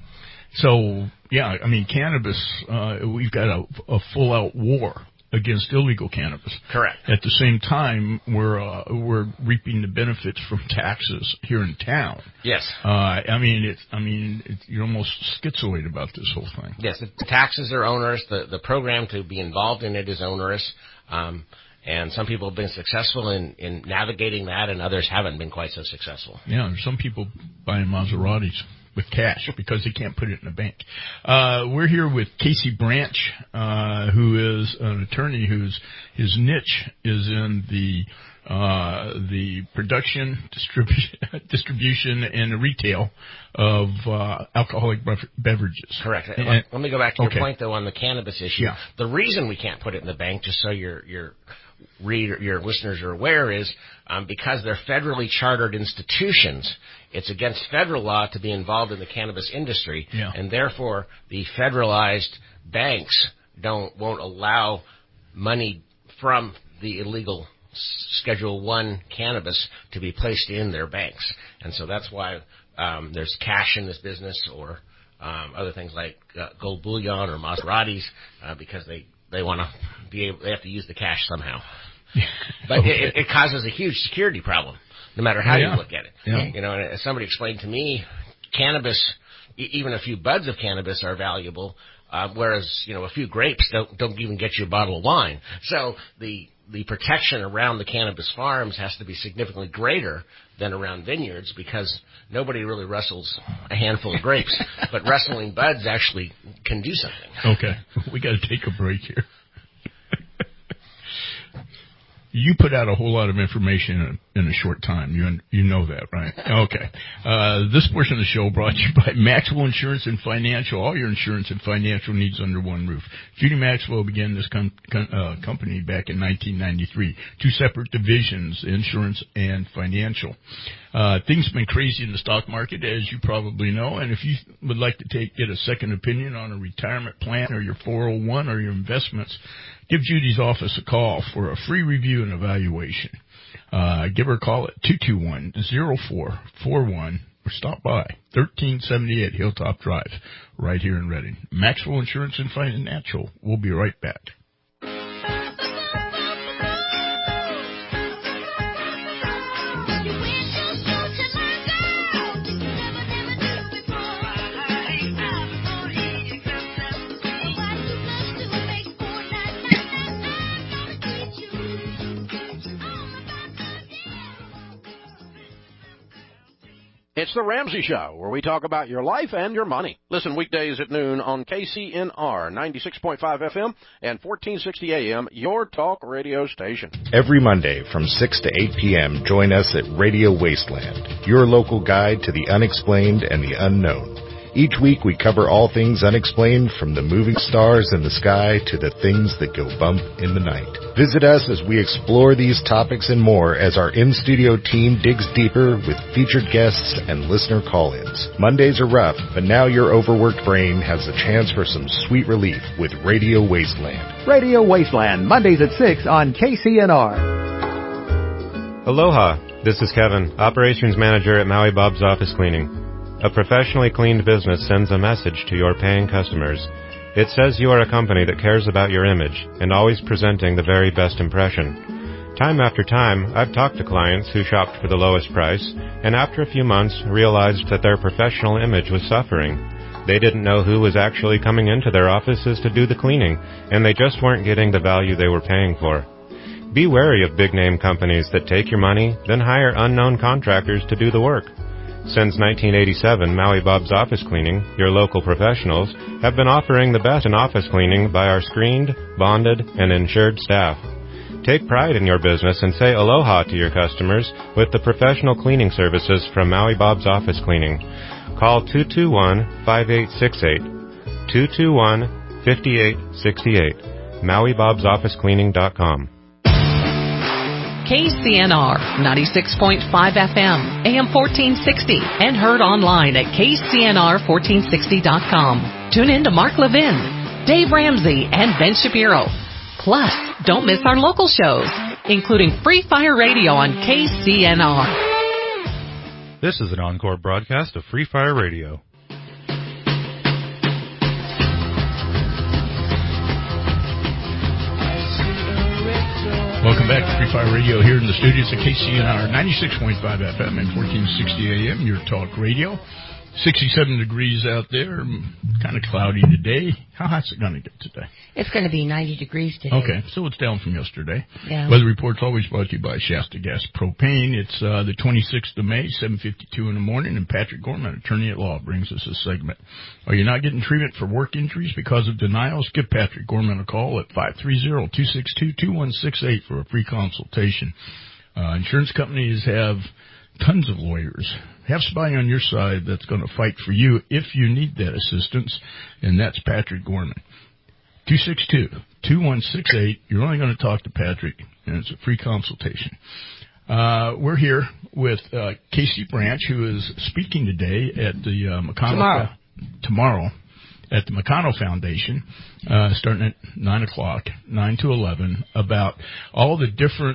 So yeah, I mean cannabis. Uh, we've got a, a full out war against illegal cannabis. Correct. At the same time, we're uh, we're reaping the benefits from taxes here in town. Yes. Uh, I mean, it's I mean, it's, you're almost schizoid about this whole thing. Yes, the taxes are onerous. The the program to be involved in it is onerous. Um, and some people have been successful in, in navigating that, and others haven't been quite so successful. Yeah, there's some people buying Maseratis with cash because they can't put it in the bank. Uh, we're here with Casey Branch, uh, who is an attorney whose his niche is in the uh, the production, distribu- distribution, and the retail of uh, alcoholic beverages. Correct. And, Let me go back to okay. your point, though, on the cannabis issue. Yeah. The reason we can't put it in the bank, just so your your reader, your listeners are aware, is um, because they're federally chartered institutions. It's against federal law to be involved in the cannabis industry, yeah. and therefore the federalized banks don't won't allow money from the illegal Schedule One cannabis to be placed in their banks, and so that's why um, there's cash in this business, or um, other things like uh, gold bullion or Maseratis, uh, because they they want to be able, they have to use the cash somehow. But okay. it, it causes a huge security problem, no matter how yeah. you look at it. Yeah. You know, and as somebody explained to me, cannabis, e- even a few buds of cannabis are valuable, uh, whereas, you know, a few grapes don't, don't even get you a bottle of wine. So the, the protection around the cannabis farms has to be significantly greater than around vineyards, because nobody really rustles a handful of grapes, but rustling buds actually can do something. Okay. We got to take a break here. You put out a whole lot of information in a, in a short time. You you know that, right? Okay. Uh, this portion of the show brought to you by Maxwell Insurance and Financial. All your insurance and financial needs under one roof. Judy Maxwell began this com- com- uh, company back in nineteen ninety-three. Two separate divisions, insurance and financial. Uh, things have been crazy in the stock market, as you probably know, and if you would like to take get a second opinion on a retirement plan or your four oh one or your investments, give Judy's office a call for a free review and evaluation. Uh, give her a call at two two one, oh four four one or stop by thirteen seventy-eight Hilltop Drive right here in Reading. Maxwell Insurance and Financial. We'll be right back. It's the Ramsey Show, where we talk about your life and your money. Listen weekdays at noon on K C N R ninety-six point five F M and fourteen sixty A M, your talk radio station. Every Monday from six to eight p.m., join us at Radio Wasteland, your local guide to the unexplained and the unknown. Each week we cover all things unexplained, from the moving stars in the sky to the things that go bump in the night. Visit us as we explore these topics and more as our in-studio team digs deeper with featured guests and listener call-ins. Mondays are rough, but now your overworked brain has a chance for some sweet relief with Radio Wasteland. Radio Wasteland, Mondays at six on K C N R. Aloha, this is Kevin, Operations Manager at Maui Bob's Office Cleaning. A professionally cleaned business sends a message to your paying customers. It says you are a company that cares about your image and always presenting the very best impression. Time after time, I've talked to clients who shopped for the lowest price and after a few months realized that their professional image was suffering. They didn't know who was actually coming into their offices to do the cleaning, and they just weren't getting the value they were paying for. Be wary of big-name companies that take your money, then hire unknown contractors to do the work. Since nineteen eighty-seven, Maui Bob's Office Cleaning, your local professionals, have been offering the best in office cleaning by our screened, bonded, and insured staff. Take pride in your business and say aloha to your customers with the professional cleaning services from Maui Bob's Office Cleaning. Call two two one, five eight six eight, two two one, five eight six eight, Maui Bob's Office Cleaning dot com. K C N R ninety-six point five F M, A M fourteen sixty, and heard online at K C N R fourteen sixty dot com. Tune in to Mark Levin, Dave Ramsey, and Ben Shapiro. Plus, don't miss our local shows, including Free Fire Radio on K C N R. This is an encore broadcast of Free Fire Radio. Welcome back to Free Fire Radio here in the studios at K C N R ninety-six point five F M and fourteen sixty A M, your talk radio. sixty-seven degrees out there, kind of cloudy today. How hot's it going to get today? It's going to be ninety degrees today. Okay, so it's down from yesterday. Yeah. Weather Report's always brought to you by Shasta Gas Propane. It's uh, the twenty-sixth of May, seven fifty-two in the morning, and Patrick Gorman, attorney at law, brings us this segment. Are you not getting treatment for work injuries because of denials? Give Patrick Gorman a call at five three zero, two six two, two one six eight for a free consultation. Uh, insurance companies have tons of lawyers. Have somebody on your side that's going to fight for you if you need that assistance, and that's Patrick Gorman. two six two, two one six eight. You're only going to talk to Patrick, and it's a free consultation. Uh, we're here with uh, Casey Branch, who is speaking today at the uh, McConnell Tomorrow. tomorrow at the McConnell Foundation, uh, starting at nine o'clock, nine to eleven, about all the different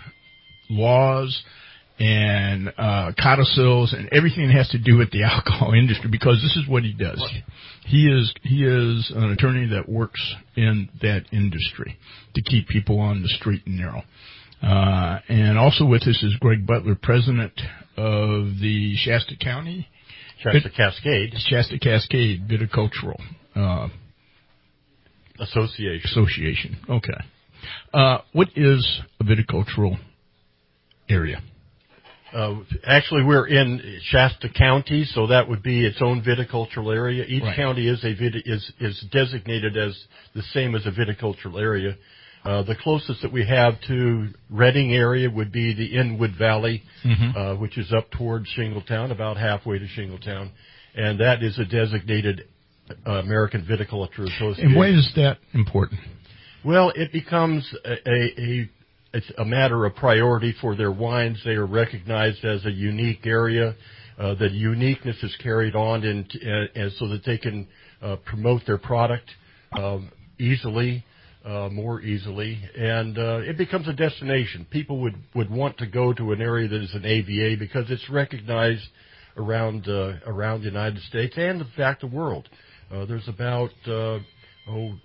laws and uh, codicils and everything that has to do with the alcohol industry, because this is what he does. He is he is an attorney that works in that industry to keep people on the straight and narrow. Uh, and also with us is Greg Butler, president of the Shasta County Shasta Cascade Shasta Cascade Viticultural uh, Association. Association. Okay. Uh, what is a viticultural area? Uh, actually, we're in Shasta County, so that would be its own viticultural area. Each Right. county is a viti- is is designated as the same as a viticultural area. Uh, the closest that we have to Redding area would be the Inwood Valley, Mhm. uh, which is up towards Shingletown, about halfway to Shingletown, and that is a designated uh, American Viticulture Association. And why is that important? Well, it becomes a, a, a it's a matter of priority for their wines. They are recognized as a unique area. Uh, the uniqueness is carried on, and uh, so that they can uh, promote their product um, easily, uh, more easily, and uh, it becomes a destination. People would, would want to go to an area that is an A V A because it's recognized around uh, around the United States and, in fact, the world. Uh, there's about uh, oh.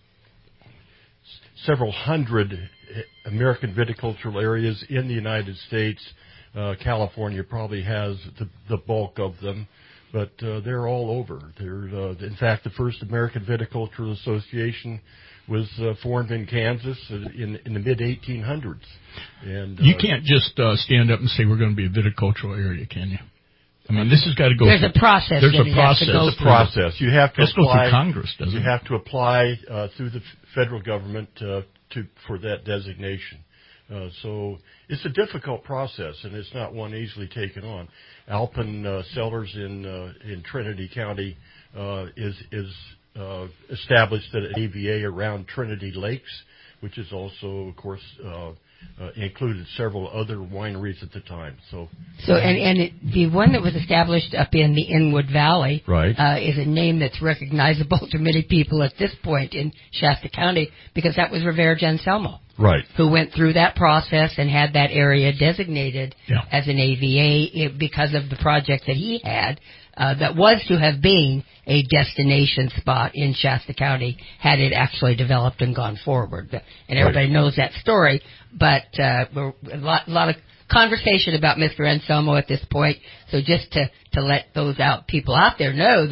several hundred American viticultural areas in the United States. Uh, California probably has the, the bulk of them, but uh, they're all over. They're, uh, in fact, the first American Viticultural Association was uh, formed in Kansas in, in the mid eighteen hundreds. And uh, You can't just uh, stand up and say we're going to be a viticultural area, can you? I mean, this has got to go. There's through, a process. There's that a it process. Has to go There's a process. You have to Let's apply. go through Congress, doesn't you it? have to apply uh, through the federal government uh, to for that designation. Uh, so it's a difficult process, and it's not one easily taken on. Alpen uh, Cellars in uh, in Trinity County uh, is is uh, established at an A V A around Trinity Lakes, which is also, of course, uh, uh, included several other wineries at the time. So, So, and, and it, the one that was established up in the Inwood Valley Right. uh, is a name that's recognizable to many people at this point in Shasta County, because that was Rivera Anselmo, right, who went through that process and had that area designated Yeah. as an A V A it, because of the project that he had uh, that was to have been a destination spot in Shasta County had it actually developed and gone forward. And everybody Right. knows that story, but uh, we're, a lot, a lot of conversation about Mister Anselmo at this point. So just to, to let those out people out there know that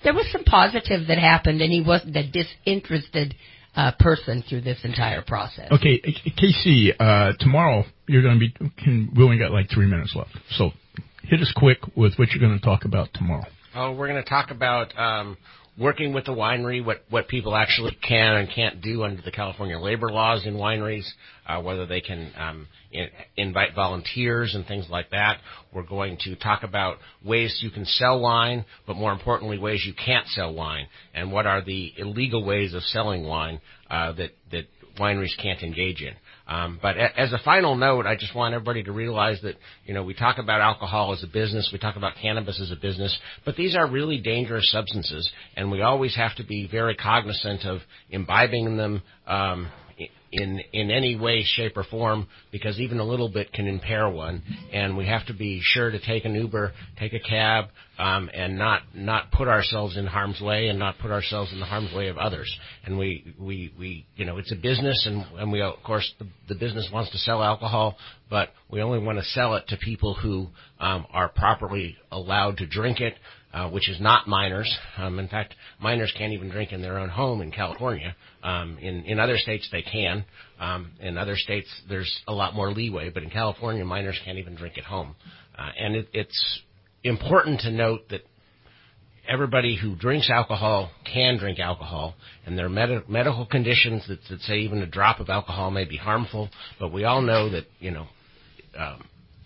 there was some positive that happened, and he wasn't a disinterested uh, person through this entire process. Okay, K C, uh, tomorrow you're going to be, can, we only got like three minutes left, so hit us quick with what you're going to talk about tomorrow. Oh, we're going to talk about um, working with the winery, what, what people actually can and can't do under the California labor laws in wineries, uh, whether they can um, in, invite volunteers and things like that. We're going to talk about ways you can sell wine, but more importantly, ways you can't sell wine, and what are the illegal ways of selling wine uh, that, that wineries can't engage in. Um, but a, as a final note, I just want everybody to realize that, you know, we talk about alcohol as a business, we talk about cannabis as a business, but these are really dangerous substances, and we always have to be very cognizant of imbibing them um, in in any way, shape, or form, because even a little bit can impair one, and we have to be sure to take an Uber, take a cab, um, and not not put ourselves in harm's way, and not put ourselves in the harm's way of others. And we we we you know, it's a business, and and we of course the, the business wants to sell alcohol, but we only want to sell it to people who um, are properly allowed to drink it. Uh, which is not minors. Um, in fact, minors can't even drink in their own home in California. Um, in, in other states, they can. Um, in other states, there's a lot more leeway. But in California, minors can't even drink at home. Uh, and it, it's important to note that everybody who drinks alcohol can drink alcohol. And there are med- medical conditions that, that say even a drop of alcohol may be harmful. But we all know that, you know, um,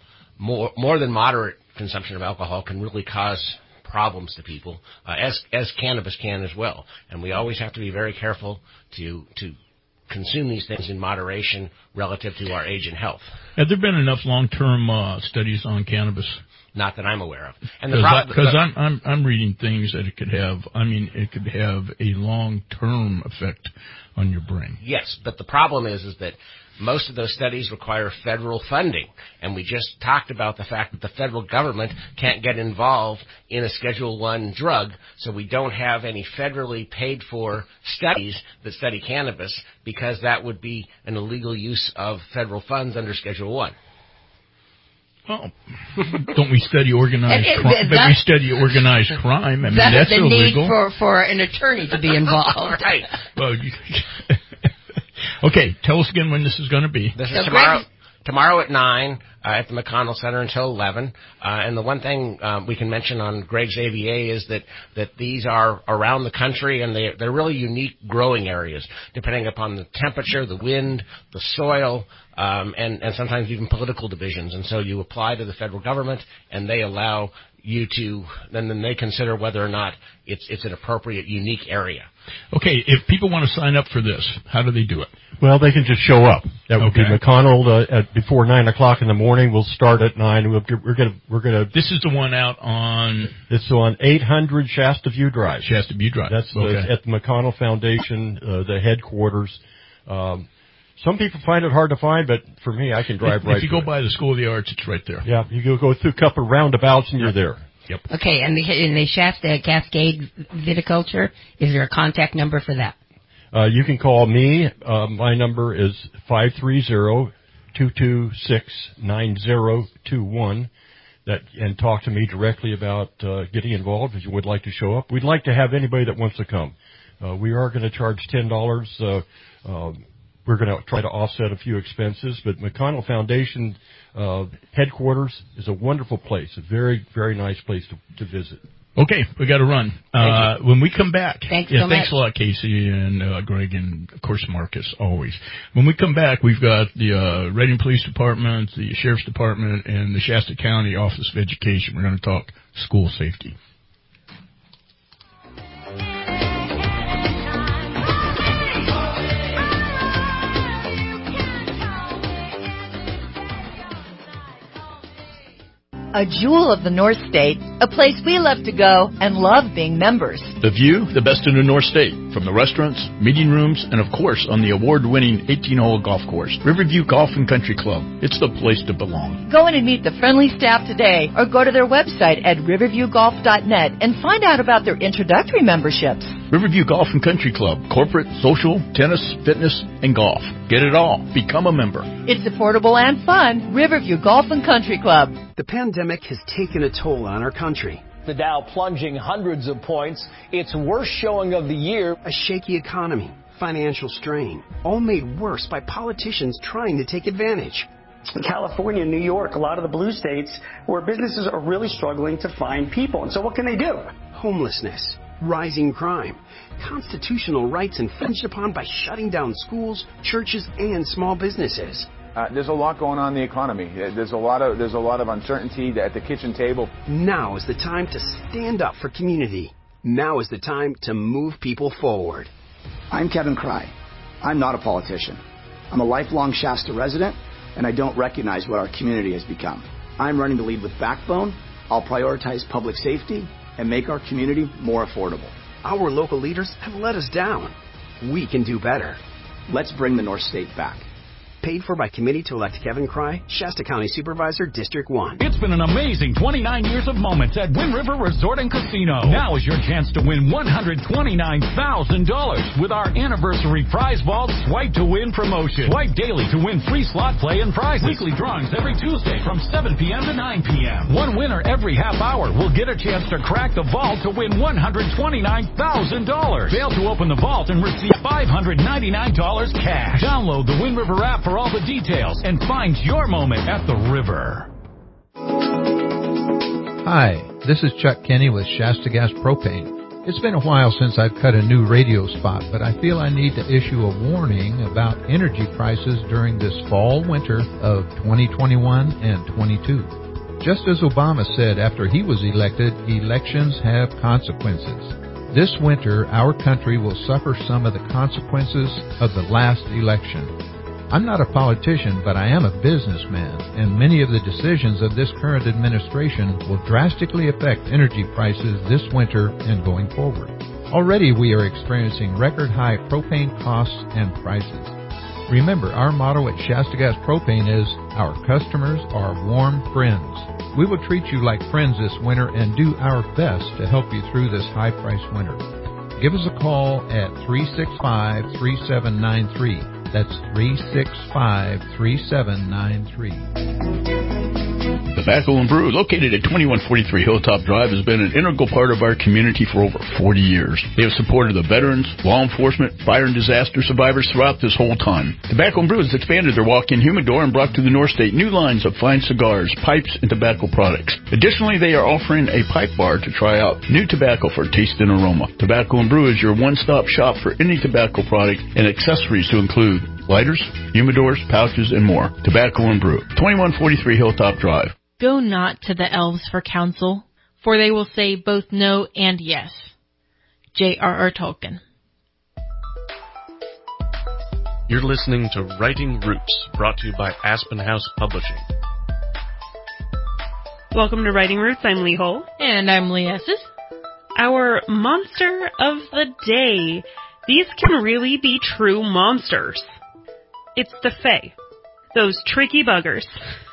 more, more than moderate consumption of alcohol can really cause problems to people, uh, as as cannabis can as well. And we always have to be very careful to to consume these things in moderation relative to our age and health. Have there been enough long-term uh, studies on cannabis? Not that I'm aware of. And because I'm I'm I'm reading things that it could have. I mean, it could have a long-term effect on your brain. Yes, but the problem is is that most of those studies require federal funding, and we just talked about the fact that the federal government can't get involved in a Schedule One drug, so we don't have any federally paid-for studies that study cannabis, because that would be an illegal use of federal funds under Schedule One. Oh, don't we study organized it, crime? But we study organized crime. I mean, that's, that's the illegal. need for, for an attorney to be involved. Right. Well, you, okay, tell us again when this is going to be. This is so tomorrow. Greg, Tomorrow at nine uh, at the McConnell Center until eleven. Uh, and the one thing um, we can mention on Greg's A V A is that, that these are around the country, and they, they're really unique growing areas, depending upon the temperature, the wind, the soil, um, and, and sometimes even political divisions. And so you apply to the federal government, and they allow you to, then, then they consider whether or not it's, it's an appropriate, unique area. Okay, if people want to sign up for this, how do they do it? Well, they can just show up. That would Okay. be McConnell uh, at before nine o'clock in the morning. We'll start at nine. We'll, we're gonna we're gonna. This is the one out on. It's on eight hundred Shasta View Drive. Shasta View Drive. That's the, okay. at the McConnell Foundation, uh, the headquarters. Um, some people find it hard to find, but for me, I can drive if, right. If you to go it. by the School of the Arts, it's right there. Yeah, you go go through a couple of roundabouts and you're there. Yep. Okay, and the, in the Shasta Cascade Viticulture, is there a contact number for that? Uh, you can call me. Uh, my number is five three zero, two two six, nine zero two one. That, and talk to me directly about uh, getting involved if you would like to show up. We'd like to have anybody that wants to come. Uh, we are going to charge ten dollars. Uh, uh, we're going to try to offset a few expenses, but McConnell Foundation uh, headquarters is a wonderful place, a very, very nice place to, to visit. Okay, we got to run. Uh, when we come back, thanks, yeah, so thanks much. a lot, Casey and uh, Greg, and of course Marcus. Always. When we come back, we've got the uh, Reading Police Department, the Sheriff's Department, and the Shasta County Office of Education. We're going to talk school safety. A jewel of the North State, a place we love to go and love being members. The view, the best in the North State, from the restaurants, meeting rooms, and of course on the award-winning eighteen-hole golf course, Riverview Golf and Country Club. It's the place to belong. Go in and meet the friendly staff today, or go to their website at riverview golf dot net and find out about their introductory memberships. Riverview Golf and Country Club, corporate, social, tennis, fitness, and golf. Get it all. Become a member. It's affordable and fun. Riverview Golf and Country Club. The pandemic has taken a toll on our country. the Dow plunging hundreds of points. Its worst showing of the year. A shaky economy, financial strain, all made worse by politicians trying to take advantage. In California, New York, a lot of the blue states where businesses are really struggling to find people. And so what can they do? Homelessness, rising crime, constitutional rights infringed upon by shutting down schools, churches, and small businesses. Uh, there's a lot going on in the economy. There's a lot of there's a lot of uncertainty at the kitchen table. Now is the time to stand up for community. Now is the time to move people forward. I'm Kevin Cry. I'm not a politician. I'm a lifelong Shasta resident, and I don't recognize what our community has become. I'm running to lead with backbone. I'll prioritize public safety and make our community more affordable. Our local leaders have let us down. We can do better. Let's bring the North State back. Paid for by committee to elect Kevin Cry, Shasta County Supervisor, District one. It's been an amazing twenty-nine years of moments at Wind River Resort and Casino. Now is your chance to win one hundred twenty-nine thousand dollars with our anniversary prize vault Swipe to Win promotion. Swipe daily to win free slot play and prizes. Weekly drawings every Tuesday from seven p.m. to nine p.m. One winner every half hour will get a chance to crack the vault to win one hundred twenty-nine thousand dollars. Fail to open the vault and receive five hundred ninety-nine dollars cash. Download the Wind River app for all the details and find your moment at the river. Hi, this is Chuck Kenny with Shasta Gas Propane. It's been a while since I've cut a new radio spot, but I feel I need to issue a warning about energy prices during this fall winter of twenty twenty-one and twenty-two. Just as Obama said after he was elected, elections have consequences. This winter, our country will suffer some of the consequences of the last election. I'm not a politician, but I am a businessman, and many of the decisions of this current administration will drastically affect energy prices this winter and going forward. Already we are experiencing record-high propane costs and prices. Remember, our motto at Shasta Gas Propane is, our customers are warm friends. We will treat you like friends this winter and do our best to help you through this high-priced winter. Give us a call at three six five, three seven nine three. That's three six five, three seven nine three. Tobacco and Brew, located at twenty-one forty-three Hilltop Drive, has been an integral part of our community for over forty years. They have supported the veterans, law enforcement, fire and disaster survivors throughout this whole time. Tobacco and Brew has expanded their walk-in humidor and brought to the North State new lines of fine cigars, pipes, and tobacco products. Additionally, they are offering a pipe bar to try out new tobacco for taste and aroma. Tobacco and Brew is your one-stop shop for any tobacco product and accessories to include lighters, humidors, pouches, and more. Tobacco and Brew, twenty-one forty-three Hilltop Drive. Go not to the elves for counsel, for they will say both no and yes. J R R. Tolkien. You're listening to Writing Roots, brought to you by Aspen House Publishing. Welcome to Writing Roots. I'm Lee Hull. And I'm Lee Esses. Our monster of the day. These can really be true monsters. It's the Fae. Those tricky buggers.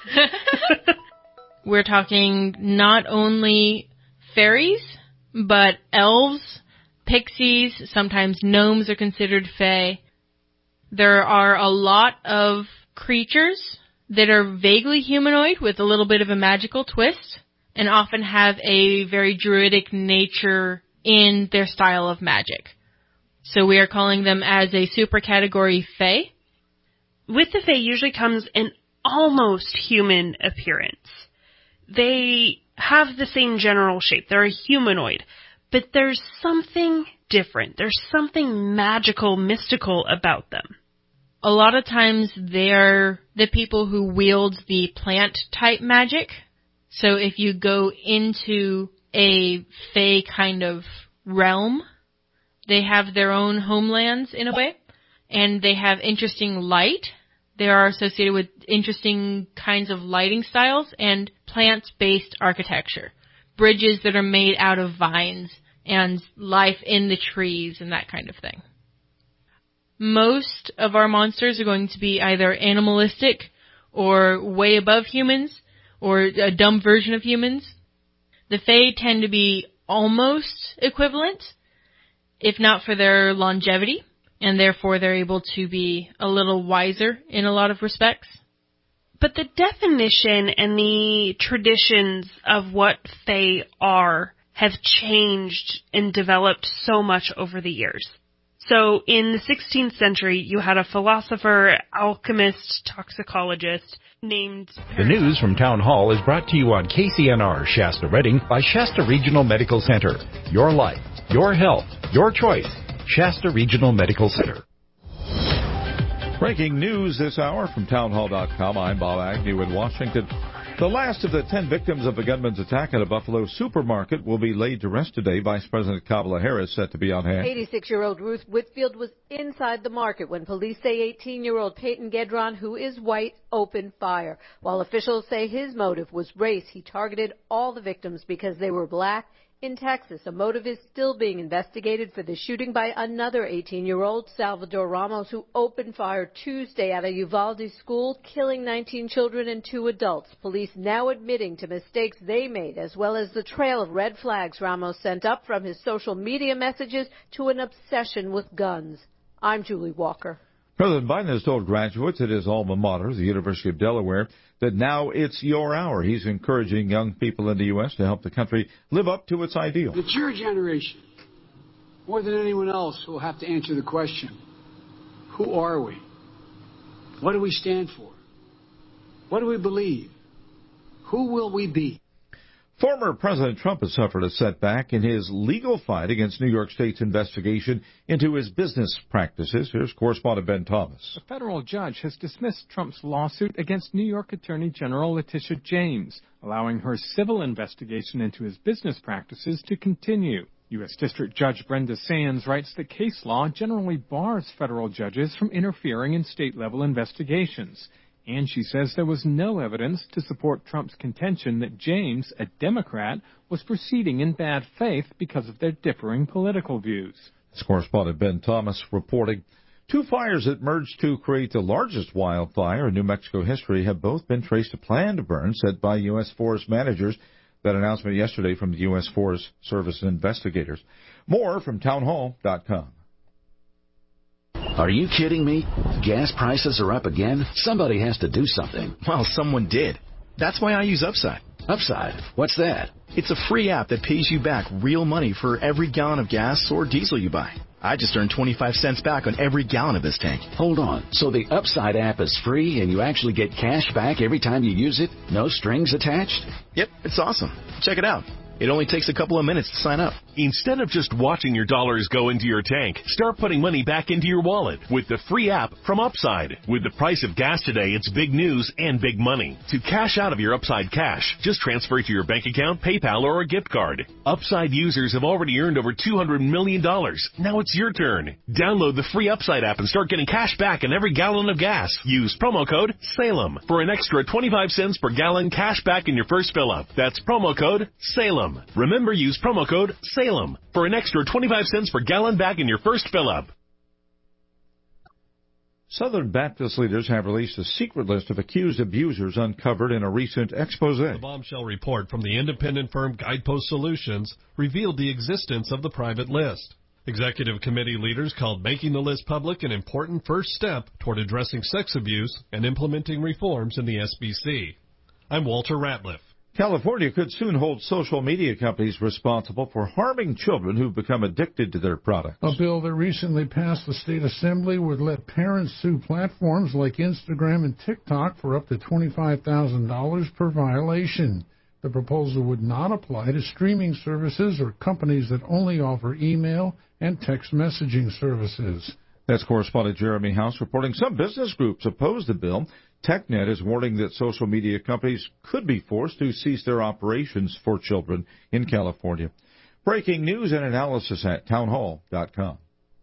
We're talking not only fairies, but elves, pixies, sometimes gnomes are considered fae. There are a lot of creatures that are vaguely humanoid with a little bit of a magical twist and often have a very druidic nature in their style of magic. So we are calling them as a supercategory fae. With the fae usually comes an almost human appearance. They have the same general shape. They're a humanoid. But there's something different. There's something magical, mystical about them. A lot of times they're the people who wield the plant-type magic. So if you go into a fae kind of realm, they have their own homelands in a way, and they have interesting light. They are associated with interesting kinds of lighting styles and plant-based architecture. Bridges that are made out of vines and life in the trees and that kind of thing. Most of our monsters are going to be either animalistic or way above humans or a dumb version of humans. The Fae tend to be almost equivalent, if not for their longevity, and therefore they're able to be a little wiser in a lot of respects. But the definition and the traditions of what Fae are have changed and developed so much over the years. So in the sixteenth century, you had a philosopher, alchemist, toxicologist named... The news from Town Hall is brought to you on K C N R Shasta Redding by Shasta Regional Medical Center. Your life, your health, your choice. Shasta Regional Medical Center. Breaking news this hour from townhall dot com. I'm Bob Agnew in Washington. The last of the ten victims of a gunman's attack at a Buffalo supermarket will be laid to rest today. Vice President Kamala Harris set to be on hand. eighty-six-year-old Ruth Whitfield was inside the market when police say eighteen-year-old Peyton Gedron, who is white, opened fire. While officials say his motive was race, he targeted all the victims because they were black. In Texas, a motive is still being investigated for the shooting by another eighteen-year-old, Salvador Ramos, who opened fire Tuesday at a Uvalde school, killing nineteen children and two adults. Police now admitting to mistakes they made, as well as the trail of red flags Ramos sent up from his social media messages to an obsession with guns. I'm Julie Walker. President Biden has told graduates at his alma mater, the University of Delaware, that now it's your hour. He's encouraging young people in the U S to help the country live up to its ideals. It's your generation, more than anyone else, who will have to answer the question, who are we? What do we stand for? What do we believe? Who will we be? Former President Trump has suffered a setback in his legal fight against New York State's investigation into his business practices. Here's correspondent Ben Thomas. A federal judge has dismissed Trump's lawsuit against New York Attorney General Letitia James, allowing her civil investigation into his business practices to continue. U S. District Judge Brenda Sands writes that case law generally bars federal judges from interfering in state-level investigations. And she says there was no evidence to support Trump's contention that James, a Democrat, was proceeding in bad faith because of their differing political views. This correspondent Ben Thomas reporting. Two fires that merged to create the largest wildfire in New Mexico history have both been traced to planned burns set by U S forest managers. That announcement yesterday from the U S Forest Service investigators. More from townhall dot com. Are you kidding me? Gas prices are up again? Somebody has to do something. Well, someone did. That's why I use Upside. Upside? What's that? It's a free app that pays you back real money for every gallon of gas or diesel you buy. I just earned twenty-five cents back on every gallon of this tank. Hold on. So the Upside app is free and you actually get cash back every time you use it? No strings attached? Yep, it's awesome. Check it out. It only takes a couple of minutes to sign up. Instead of just watching your dollars go into your tank, start putting money back into your wallet with the free app from Upside. With the price of gas today, it's big news and big money. To cash out of your Upside cash, just transfer it to your bank account, PayPal, or a gift card. Upside users have already earned over two hundred million dollars. Now it's your turn. Download the free Upside app and start getting cash back on every gallon of gas. Use promo code SALEM for an extra twenty-five cents per gallon cash back in your first fill-up. That's promo code SALEM. Remember, use promo code SALEM for an extra twenty-five cents per gallon back in your first fill-up. Southern Baptist leaders have released a secret list of accused abusers uncovered in a recent expose. The bombshell report from the independent firm Guidepost Solutions revealed the existence of the private list. Executive committee leaders called making the list public an important first step toward addressing sex abuse and implementing reforms in the S B C. I'm Walter Ratliff. California could soon hold social media companies responsible for harming children who've become addicted to their products. A bill that recently passed the state assembly would let parents sue platforms like Instagram and TikTok for up to twenty-five thousand dollars per violation. The proposal would not apply to streaming services or companies that only offer email and text messaging services. That's correspondent Jeremy House reporting some business groups oppose the bill. TechNet is warning that social media companies could be forced to cease their operations for children in California. Breaking news and analysis at townhall dot com.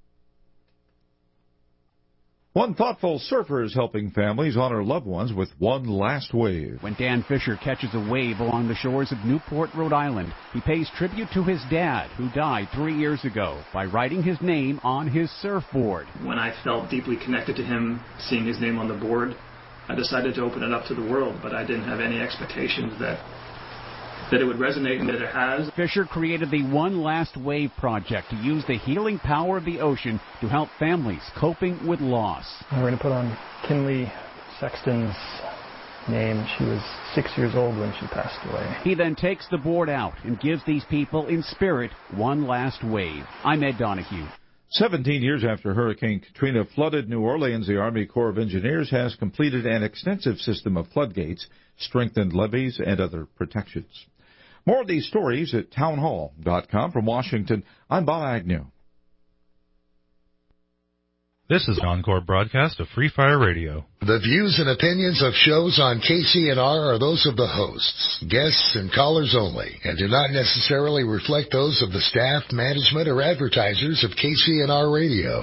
One thoughtful surfer is helping families honor loved ones with one last wave. When Dan Fisher catches a wave along the shores of Newport, Rhode Island, he pays tribute to his dad, who died three years ago, by writing his name on his surfboard. When I felt deeply connected to him, seeing his name on the board, I decided to open it up to the world, but I didn't have any expectations that that it would resonate and that it has. Fisher created the One Last Wave project to use the healing power of the ocean to help families coping with loss. We're going to put on Kinley Sexton's name. She was six years old when she passed away. He then takes the board out and gives these people in spirit one last wave. I'm Ed Donahue. Seventeen years after Hurricane Katrina flooded New Orleans, the Army Corps of Engineers has completed an extensive system of floodgates, strengthened levees, and other protections. More of these stories at townhall dot com. From Washington, I'm Bob Agnew. This is an encore broadcast of Free Fire Radio. The views and opinions of shows on K C N R are those of the hosts, guests, and callers only, and do not necessarily reflect those of the staff, management, or advertisers of K C N R Radio.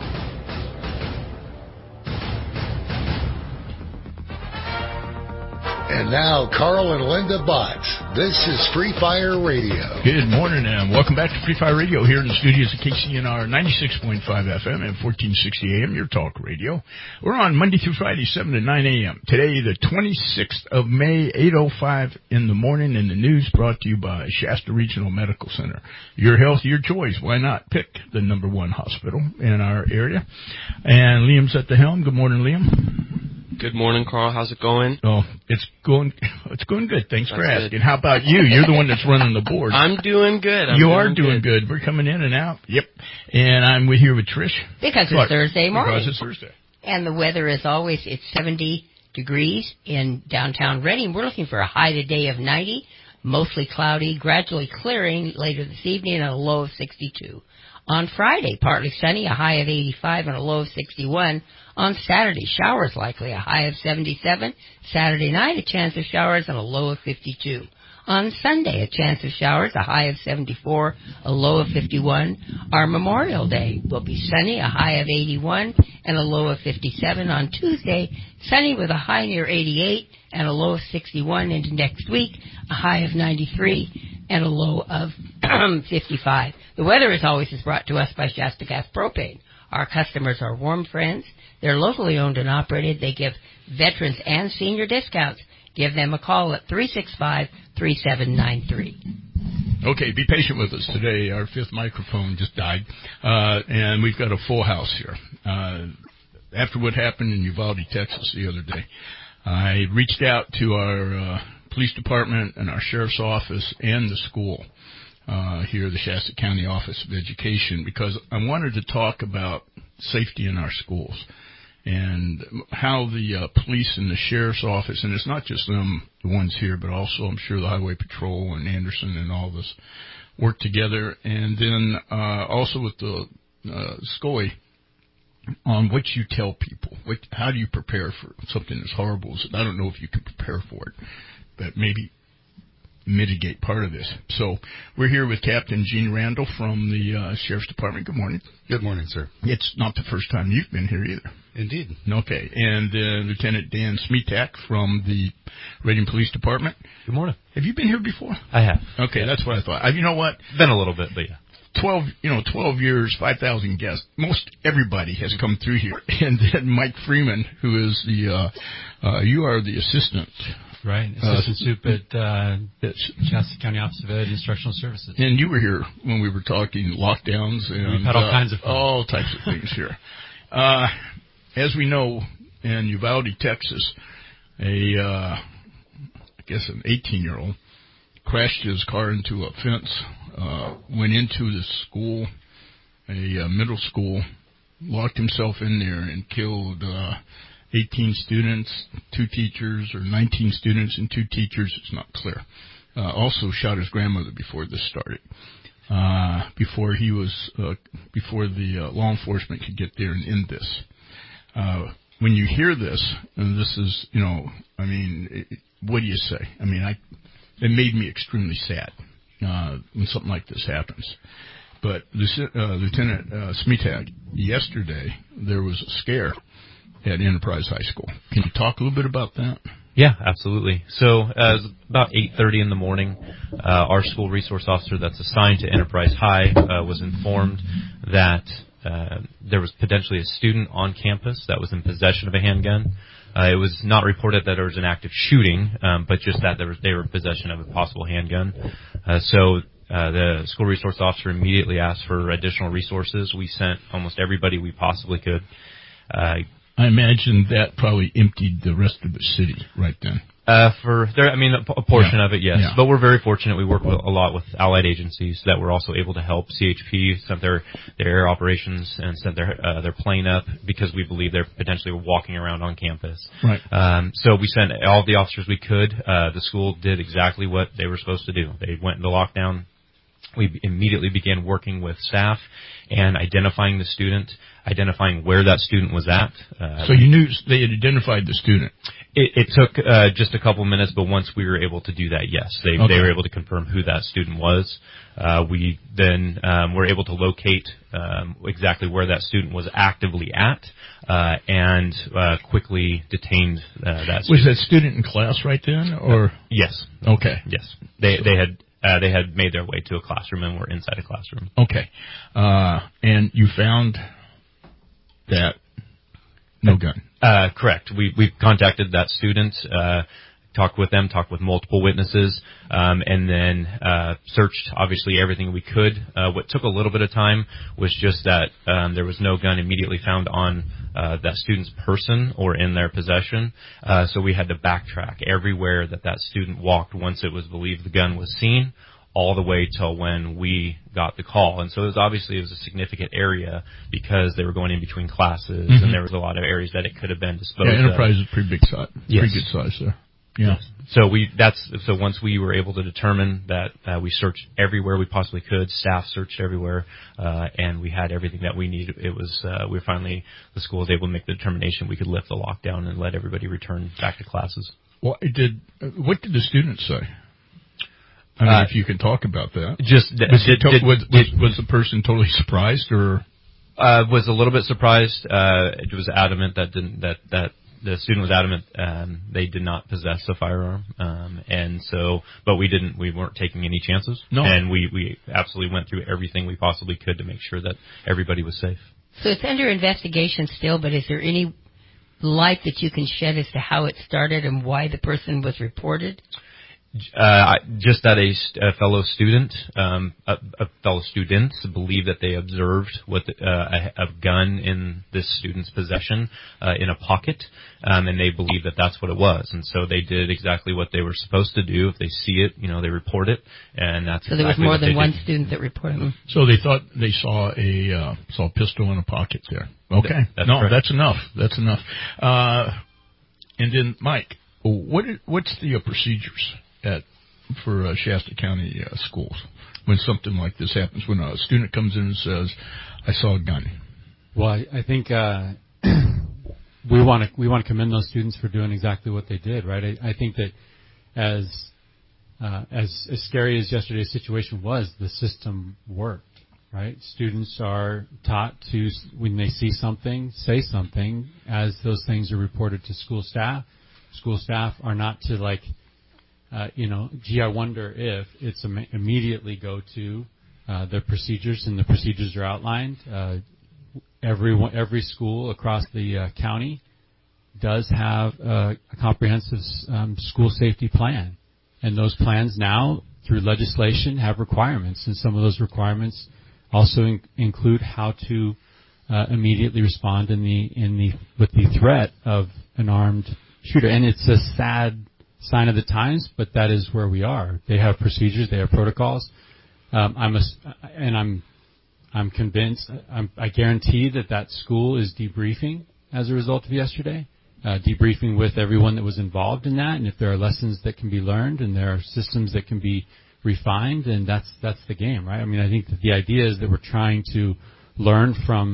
And now, Carl and Linda Bott. This is Free Fire Radio. Good morning, and welcome back to Free Fire Radio here in the studios of K C N R ninety-six point five F M and fourteen sixty A M, your talk radio. We're on Monday through Friday, seven to nine A M. Today, the twenty-sixth of May, eight oh five in the morning, and the news brought to you by Shasta Regional Medical Center. Your health, your choice. Why not pick the number one hospital in our area? And Liam's at the helm. Good morning, Liam. Good morning, Carl. How's it going? Oh, it's going it's going good. Thanks that's for asking. Good. How about you? You're the one that's running the board. I'm doing good. I'm you doing are doing good. good. We're coming in and out. Yep. And I'm with here with Trish. Because it's what? Thursday morning. Because it's Thursday. And the weather is always, it's seventy degrees in downtown Reading. We're looking for a high today of ninety, mostly cloudy, gradually clearing later this evening, and a low of sixty-two. On Friday, partly sunny, a high of eighty-five and a low of sixty-one. On Saturday, showers likely, a high of seventy-seven. Saturday night, a chance of showers and a low of fifty-two. On Sunday, a chance of showers, a high of seventy-four, a low of fifty-one. Our Memorial Day will be sunny, a high of eighty-one and a low of fifty-seven. On Tuesday, sunny with a high near eighty-eight and a low of sixty-one. Into next week, a high of ninety-three and a low of fifty-five. The weather, as always, is brought to us by Shasta Gas Propane. Our customers are warm friends. They're locally owned and operated. They give veterans and senior discounts. Give them a call at three six five, three seven nine three. Okay, be patient with us today. Our fifth microphone just died, uh, and we've got a full house here. Uh, after what happened in Uvalde, Texas the other day, I reached out to our uh, police department and our sheriff's office and the school uh, here, the Shasta County Office of Education, because I wanted to talk about safety in our schools and how the uh, police and the sheriff's office, and it's not just them, the ones here, but also I'm sure the Highway Patrol and Anderson and all this work together, and then uh, also with the uh, S C O I on what you tell people. What, how do you prepare for something as horrible as, I don't know if you can prepare for it, but maybe mitigate part of this. So we're here with Captain Gene Randall from the uh, Sheriff's Department. Good morning. Good morning, sir. It's not the first time you've been here either. Indeed. Okay. And uh, Lieutenant Dan Smetak from the Reading Police Department. Good morning. Have you been here before? I have. Okay, that's what I thought. I, you know what? Been a little bit, but yeah. Twelve, you know, twelve years, five thousand guests. Most everybody has come through here. And then Mike Freeman, who is the, uh, uh, you are the assistant. Right, assistant uh, soup at uh, Shasta County Office of Ed Instructional Services. And you were here when we were talking lockdowns and we've had all uh, kinds of fun. all types of things here. Uh, as we know, in Uvalde, Texas, a uh, I guess an eighteen-year-old crashed his car into a fence, uh, went into the school, a uh, middle school, locked himself in there and killed Uh, eighteen students, two teachers, or nineteen students and two teachers, it's not clear. Uh, also shot his grandmother before this started, uh, before he was, uh, before the uh, law enforcement could get there and end this. Uh, when you hear this, and this is, you know, I mean, it, what do you say? I mean, I, it made me extremely sad, uh, when something like this happens. But uh, Lieutenant uh, Smetak, yesterday, there was a scare at Enterprise High School. Can you talk a little bit about that? Yeah, absolutely. So uh, it was about eight thirty in the morning. Uh, our school resource officer that's assigned to Enterprise High uh, was informed that uh, there was potentially a student on campus that was in possession of a handgun. Uh, it was not reported that there was an active shooting, um, but just that there was, they were in possession of a possible handgun. Uh, so uh, the school resource officer immediately asked for additional resources. We sent almost everybody we possibly could. Uh, I imagine that probably emptied the rest of the city right then. Uh, for there, I mean, a, a portion yeah. of it, yes. Yeah. But we're very fortunate. We work with, a lot with allied agencies that were also able to help. C H P sent their, their air operations and sent their uh, their plane up because we believe they're potentially walking around on campus. Right. Um, so we sent all of the officers we could. Uh, the school did exactly what they were supposed to do. They went into lockdown. We immediately began working with staff and identifying the student, identifying where that student was at. Uh, so you knew they had identified the student? It, it took uh, just a couple minutes, but once we were able to do that, yes, they, okay. they were able to confirm who that student was. Uh, we then um, were able to locate um, exactly where that student was actively at uh, and uh, quickly detained uh, that student. Was that student in class right then? Or uh, Yes. Okay. Yes. They so. they had uh, they had made their way to a classroom and were inside a classroom. Okay. Uh, and you found that no gun. Uh, correct. We we contacted that student, uh, talked with them, talked with multiple witnesses, um, and then uh, searched obviously everything we could. Uh, what took a little bit of time was just that um, there was no gun immediately found on uh, that student's person or in their possession. Uh, so we had to backtrack everywhere that that student walked once it was believed the gun was seen, all the way till when we got the call. And so it was obviously it was a significant area because they were going in between classes mm-hmm. and there was a lot of areas that it could have been disposed yeah, of. Enterprise is pretty big size. Yes. Pretty good size there. Yeah. Yes. So we that's so once we were able to determine that uh, we searched everywhere we possibly could, staff searched everywhere, uh, and we had everything that we needed. It was uh, we were finally the school was able to make the determination we could lift the lockdown and let everybody return back to classes. Well, it did what did the students say? I mean, uh, if you can talk about that. Just was, did, to, did, was, did, was, was the person totally surprised, or uh, was a little bit surprised? Uh, it was adamant that didn't, that that the student was adamant um, they did not possess a firearm, um, and so but we didn't. We weren't taking any chances. No, and we we absolutely went through everything we possibly could to make sure that everybody was safe. So it's under investigation still, but is there any light that you can shed as to how it started and why the person was reported? Uh, just that a, a fellow student, um, a, a fellow students believe that they observed what the, uh, a, a gun in this student's possession uh, in a pocket, um, and they believe that that's what it was. And so they did exactly what they were supposed to do. If they see it, you know, they report it, and that's so there exactly was more than one did. student that reported them. So they thought they saw a uh, saw a pistol in a pocket there. Okay, that's no, correct. that's enough. That's enough. Uh, and then, Mike, what what's the uh, procedures at for uh, Shasta County uh, schools when something like this happens, when a student comes in and says, I saw a gun? Well, I, I think uh, we want to we want to commend those students for doing exactly what they did, right? I, I think that as, uh, as as scary as yesterday's situation was, the system worked, right? Students are taught to, when they see something, say something as those things are reported to school staff. School staff are not to like, Uh, you know, gee, I wonder if it's im- immediately go to uh, the procedures, and the procedures are outlined. Uh, every one, every school across the uh, county does have uh, a comprehensive um, school safety plan, and those plans now, through legislation, have requirements, and some of those requirements also in- include how to uh, immediately respond in the in the with the threat of an armed shooter. And it's a sad sign of the times, but that is where we are. They have procedures, they have protocols. Um, I'm a, and I'm, I'm convinced, I'm, I guarantee that that school is debriefing as a result of yesterday, uh, debriefing with everyone that was involved in that, and if there are lessons that can be learned and there are systems that can be refined, and that's that's the game, right? I mean, I think that the idea is that we're trying to learn from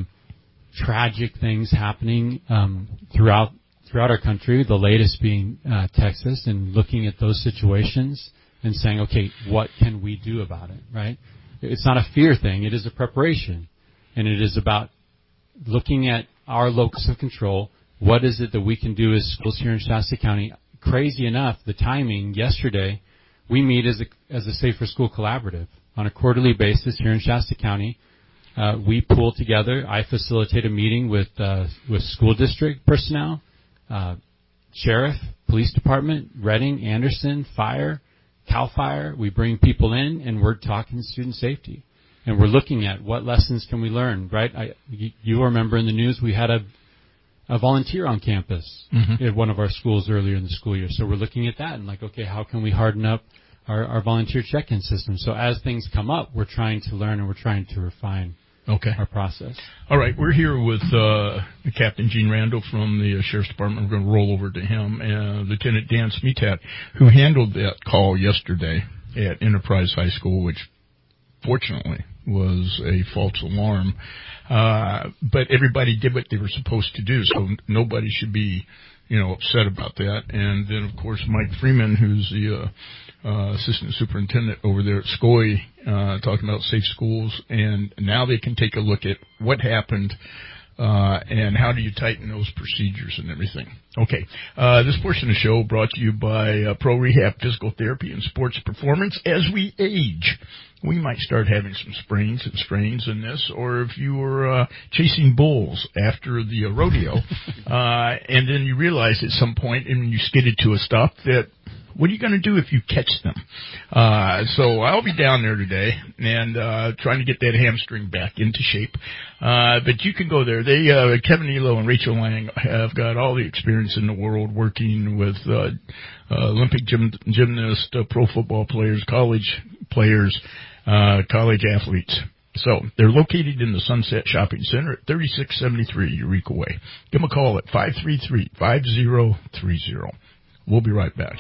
tragic things happening um, throughout. throughout our country, the latest being uh, Texas, and looking at those situations and saying, okay, what can we do about it, right? It's not a fear thing. It is a preparation. And it is about looking at our locus of control. What is it that we can do as schools here in Shasta County? Crazy enough, the timing yesterday, we meet as a, as a Safer School Collaborative on a quarterly basis here in Shasta County. Uh, we pull together. I facilitate a meeting with uh, with school district personnel, Uh, sheriff, police department, Redding, Anderson, fire, CAL FIRE. We bring people in, and we're talking student safety, and we're looking at what lessons can we learn. Right? I, you, you remember in the news we had a uh, volunteer on campus Mhm. at one of our schools earlier in the school year. So we're looking at that and like, okay, how can we harden up our, our volunteer check-in system? So as things come up, we're trying to learn and we're trying to refine okay. our process. All right, we're here with uh, Captain Gene Randall from the uh, Sheriff's Department. We're going to roll over to him, and Lieutenant Dan Smetat, who handled that call yesterday at Enterprise High School, which fortunately was a false alarm. Uh, but everybody did what they were supposed to do, so nobody should be, you know, upset about that. And then, of course, Mike Freeman, who's the uh, uh, assistant superintendent over there at S C O I, uh, talking about safe schools. And now they can take a look at what happened uh, and how do you tighten those procedures and everything. Okay, uh, this portion of the show brought to you by uh, Pro Rehab Physical Therapy and Sports Performance. As we age, we might start having some sprains and strains in this, or if you were uh, chasing bulls after the uh, rodeo, uh, and then you realize at some point, and when you skidded to a stop, that what are you going to do if you catch them? Uh, so I'll be down there today and uh, trying to get that hamstring back into shape. Uh, but you can go there. They, uh, Kevin Elo and Rachel Lang have got all the experience in the world working with uh, uh, Olympic gym, gymnasts, uh, pro football players, college players, uh, college athletes. So they're located in the Sunset Shopping Center at thirty-six seventy-three Eureka Way. Give them a call at five three three, five zero three zero. We'll be right back.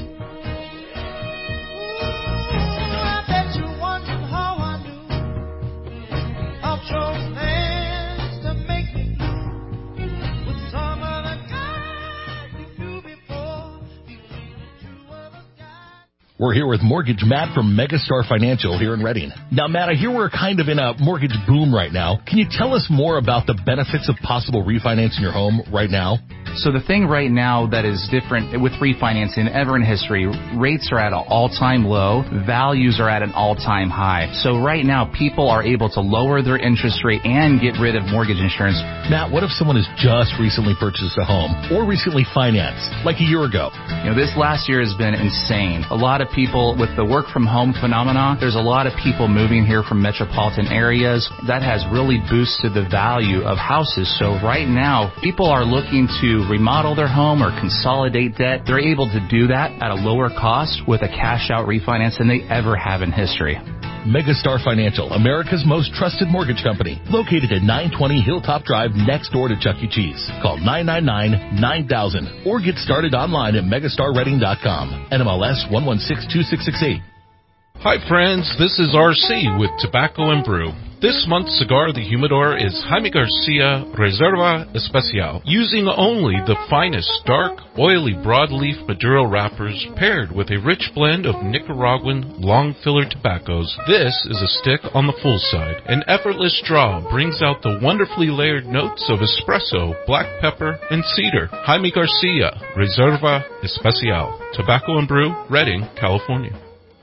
We're here with Mortgage Matt from Megastar Financial here in Redding. Now, Matt, I hear we're kind of in a mortgage boom right now. Can you tell us more about the benefits of possible refinancing your home right now? So the thing right now that is different with refinancing ever in history, rates are at an all-time low, values are at an all-time high. So right now, people are able to lower their interest rate and get rid of mortgage insurance. Matt, what if someone has just recently purchased a home or recently financed, like a year ago? You know, this last year has been insane. A lot of people, with the work-from-home phenomenon, there's a lot of people moving here from metropolitan areas. That has really boosted the value of houses. So right now, people are looking to remodel their home or consolidate debt. They're able to do that at a lower cost with a cash-out refinance than they ever have in history. Megastar Financial, America's most trusted mortgage company, located at nine twenty Hilltop Drive next door to Chuck E. Cheese. Call nine nine nine, nine thousand or get started online at megastar redding dot com. N M L S one one six two six six eight. Hi friends, this is R C with Tobacco and Brew. This month's cigar of the humidor is Jaime Garcia Reserva Especial, using only the finest dark, oily broadleaf Maduro wrappers paired with a rich blend of Nicaraguan long filler tobaccos. This is a stick on the full side. An effortless draw brings out the wonderfully layered notes of espresso, black pepper, and cedar. Jaime Garcia Reserva Especial, Tobacco and Brew, Redding, California.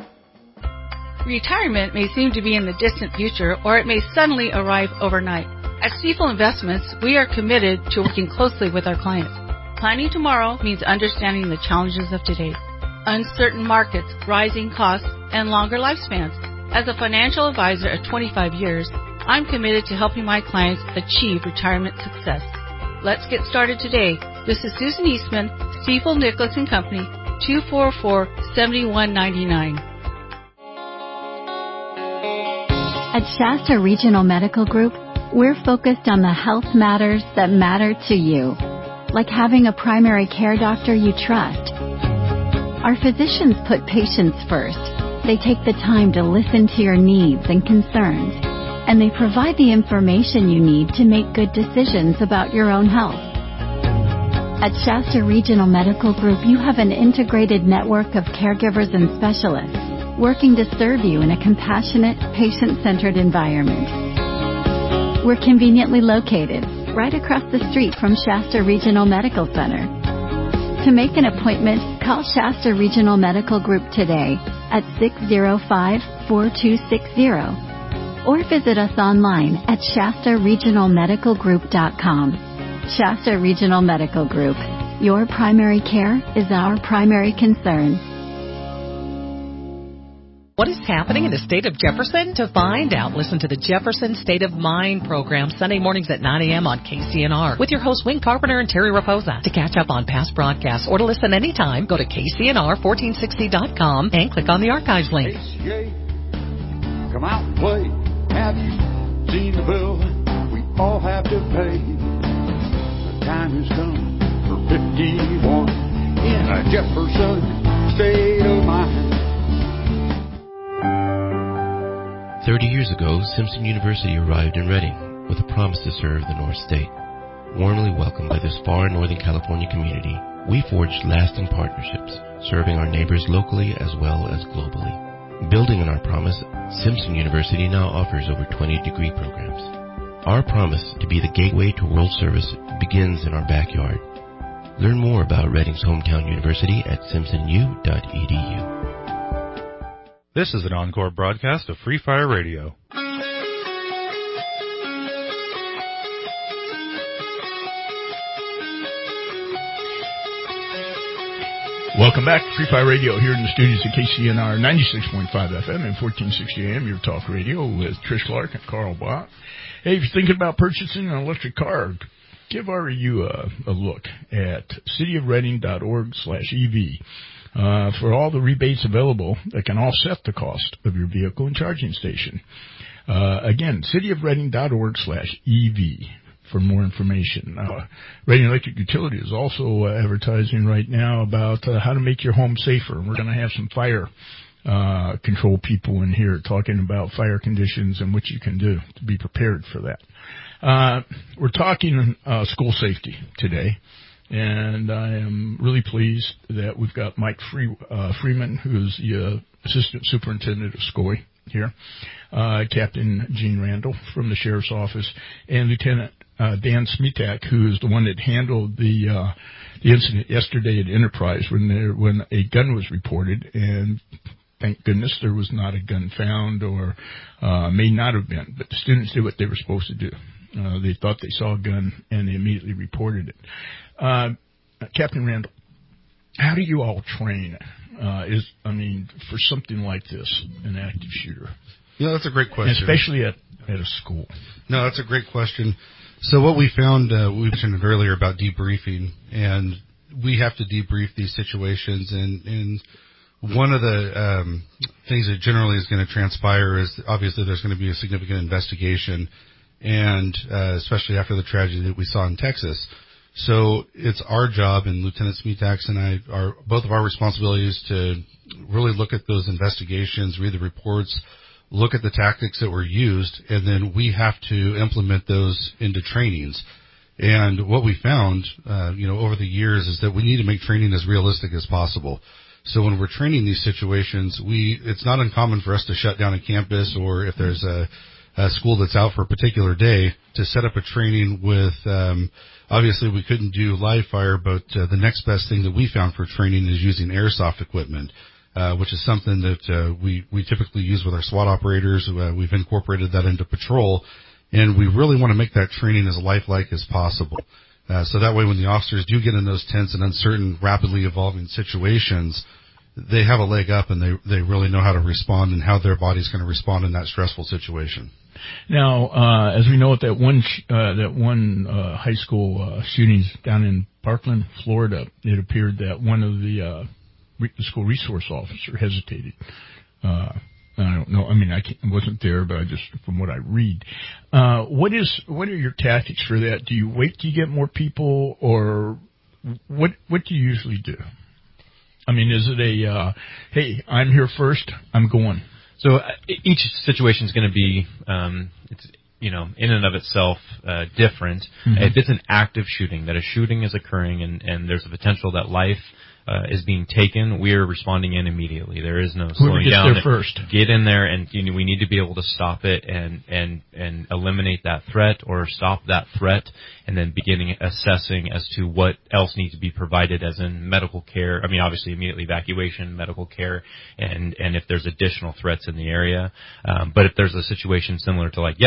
Retirement may seem to be in the distant future, or it may suddenly arrive overnight. At Stifel Investments, we are committed to working closely with our clients. Planning tomorrow means understanding the challenges of today. Uncertain markets, rising costs, and longer lifespans. As a financial advisor of twenty-five years, I'm committed to helping my clients achieve retirement success. Let's get started today. This is Susan Eastman, Stifel Nicholas and Company, two four four, seven one nine nine. At Shasta Regional Medical Group, we're focused on the health matters that matter to you, like having a primary care doctor you trust. Our physicians put patients first. They take the time to listen to your needs and concerns, and they provide the information you need to make good decisions about your own health. At Shasta Regional Medical Group, you have an integrated network of caregivers and specialists working to serve you in a compassionate, patient-centered environment. We're conveniently located right across the street from Shasta Regional Medical Center. To make an appointment, call Shasta Regional Medical Group today at six zero five, four two six zero or visit us online at shasta regional medical group dot com. Shasta Regional Medical Group. Your primary care is our primary concern. What is happening in the state of Jefferson? To find out, listen to the Jefferson State of Mind program Sunday mornings at nine a.m. on K C N R with your hosts Wayne Carpenter and Terry Raposa. To catch up on past broadcasts or to listen anytime, go to K C N R fourteen sixty dot com and click on the archives link. A C A, come out and play. Have you seen the bill we all have to pay? The time has come for fifty-one in a Jefferson State of Mind. Thirty years ago, Simpson University arrived in Reading with a promise to serve the North State. Warmly welcomed by this far Northern California community, we forged lasting partnerships, serving our neighbors locally as well as globally. Building on our promise, Simpson University now offers over twenty degree programs. Our promise to be the gateway to world service begins in our backyard. Learn more about Reading's hometown university at simpson u dot e d u. This is an encore broadcast of Free Fire Radio. Welcome back to Free Fire Radio here in the studios of K C N R ninety-six point five F M and fourteen sixty A M, your talk radio with Trish Clark and Carl Bach. Hey, if you're thinking about purchasing an electric car, give R E U a, a look at cityofreading.org slash EV. Uh, for all the rebates available that can offset the cost of your vehicle and charging station. Uh, again, cityofreading.org slash EV for more information. Uh, Reading Electric Utility is also uh, advertising right now about uh, how to make your home safer. We're going to have some fire uh, control people in here talking about fire conditions and what you can do to be prepared for that. Uh, we're talking uh, school safety today. And I am really pleased that we've got Mike Free, uh, Freeman, who's the uh, Assistant Superintendent of S C O I here, uh, Captain Gene Randall from the Sheriff's Office, and Lieutenant uh, Dan Smitak, who is the one that handled the uh, the incident yesterday at Enterprise when there when a gun was reported, and thank goodness there was not a gun found, or uh, may not have been, but the students did what they were supposed to do. Uh, they thought they saw a gun, and they immediately reported it. Uh, Captain Randall, how do you all train, uh, is, I mean, for something like this, an active shooter? Yeah, that's a great question. And especially at, at a school. No, that's a great question. So what we found, uh, we mentioned it earlier about debriefing, and we have to debrief these situations, and, and one of the um, things that generally is going to transpire is obviously there's going to be a significant investigation, and uh, especially after the tragedy that we saw in Texas. So it's our job, and Lieutenant Smetax and I are both of our responsibilities to really look at those investigations, read the reports, look at the tactics that were used, and then we have to implement those into trainings. And what we found, uh, you know, over the years is that we need to make training as realistic as possible. So when we're training these situations, we it's not uncommon for us to shut down a campus, or if there's a, a school that's out for a particular day, to set up a training with, um, obviously we couldn't do live fire, but uh, the next best thing that we found for training is using airsoft equipment, uh, which is something that uh, we, we typically use with our SWAT operators. Uh, we've incorporated that into patrol, and we really want to make that training as lifelike as possible. Uh, so that way when the officers do get in those tense and uncertain, rapidly evolving situations, they have a leg up, and they, they really know how to respond and how their body's going to respond in that stressful situation. Now, uh, as we know, at that one, sh- uh, that one, uh, high school, uh, shootings down in Parkland, Florida, it appeared that one of the, uh, re- the school resource officer hesitated. Uh, I don't know. I mean, I, can't, I wasn't there, but I just, from what I read, uh, what is, what are your tactics for that? Do you wait till you get more people, or what, what do you usually do? I mean, is it a, uh, hey, I'm here first, I'm going? So uh, each situation is going to be, um, it's, you know, in and of itself uh, different. Mm-hmm. If it's an active shooting, that a shooting is occurring and, and there's a potential that life uh, is being taken, we are responding in immediately. There is no slowing gets down. There first. Get in there, and you know, we need to be able to stop it and, and, and eliminate that threat, or stop that threat, and then beginning assessing as to what else needs to be provided, as in medical care. I mean, obviously immediately evacuation, medical care, and, and if there's additional threats in the area. Um, but if there's a situation similar to like yesterday,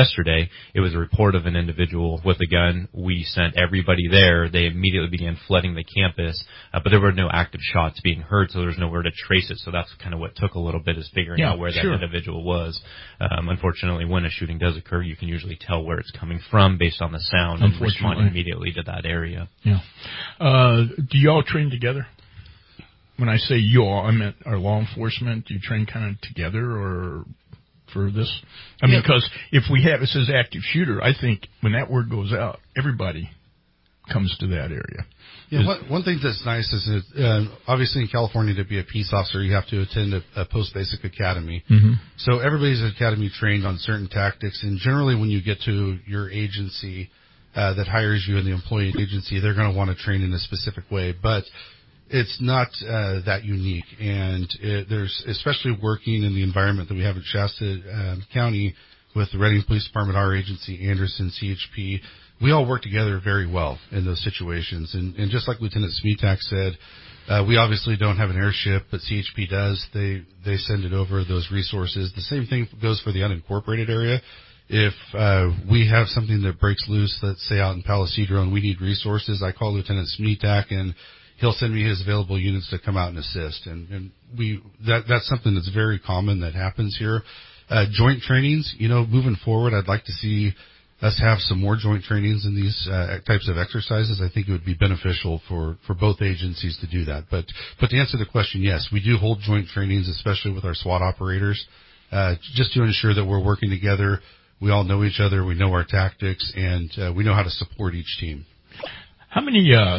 day. It was a report of an individual with a gun. We sent everybody there. They immediately began flooding the campus, uh, but there were no active shots being heard, so there was nowhere to trace it. So that's kind of what took a little bit, is figuring yeah, out where sure. that individual was. Um, unfortunately, when a shooting does occur, you can usually tell where it's coming from based on the sound and respond immediately to that area. Yeah. Uh, do you all train together? When I say you all, I meant our law enforcement. Do you train kind of together or for this? I mean, because if we have, it says active shooter, I think when that word goes out, everybody comes to that area. Yeah, one, one thing that's nice is that, uh, obviously in California, to be a peace officer, you have to attend a, a post-basic academy. Mm-hmm. So everybody's academy trained on certain tactics, and generally when you get to your agency uh, that hires you in the employee agency, they're going to want to train in a specific way. But it's not uh, that unique, and it, there's, especially working in the environment that we have at Shasta uh, County with the Redding Police Department, our agency, Anderson, C H P, we all work together very well in those situations. And, and just like Lieutenant Smetak said, uh, we obviously don't have an airship, but C H P does. They they send it over, those resources. The same thing goes for the unincorporated area. If uh, we have something that breaks loose, let's say out in Palisadro, and we need resources, I call Lieutenant Smetak, and he'll send me his available units to come out and assist. And, and we that that's something that's very common that happens here. Uh, joint trainings, you know, moving forward, I'd like to see us have some more joint trainings in these uh, types of exercises. I think it would be beneficial for, for both agencies to do that. But but to answer the question, yes, we do hold joint trainings, especially with our SWAT operators, uh, just to ensure that we're working together. We all know each other, we know our tactics, and uh, we know how to support each team. How many uh,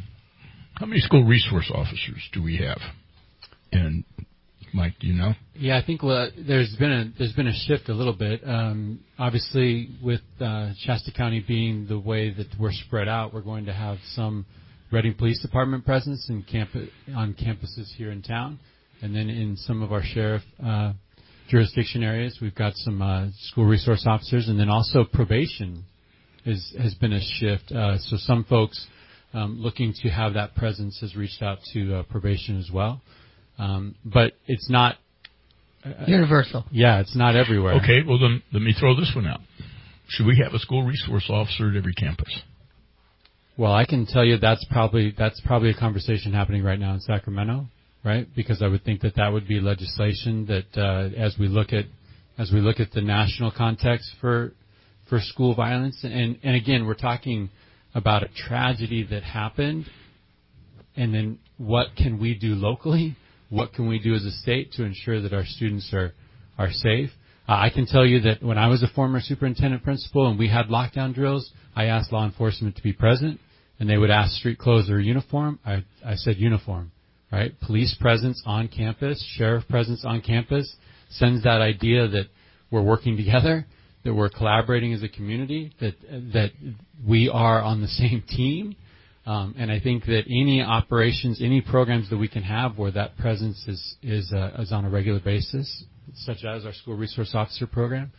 how many school resource officers do we have? And Mike, do you know? Yeah, I think well, there's been a there's been a shift a little bit. Um, obviously, with uh, Shasta County being the way that we're spread out, we're going to have some Redding Police Department presence in camp on campuses here in town, and then in some of our sheriff uh, jurisdiction areas, we've got some uh, school resource officers, and then also probation is has been a shift. Uh, so some folks um, looking to have that presence has reached out to uh, probation as well. Um, but it's not uh, universal. Yeah, it's not everywhere. Okay, well then let me throw this one out. Should we have a school resource officer at every campus? Well, I can tell you that's probably that's probably a conversation happening right now in Sacramento, right? Because I would think that that would be legislation that uh, as we look at as we look at the national context for for school violence, and and again, we're talking about a tragedy that happened, and then what can we do locally? What can we do as a state to ensure that our students are, are safe? Uh, I can tell you that when I was a former superintendent principal and we had lockdown drills, I asked law enforcement to be present, and they would ask street clothes or uniform. I, I said uniform, right? Police presence on campus, sheriff presence on campus sends that idea that we're working together, that we're collaborating as a community, that that we are on the same team. Um, and I think that any operations, any programs that we can have where that presence is is, uh, is on a regular basis, such as our school resource officer program.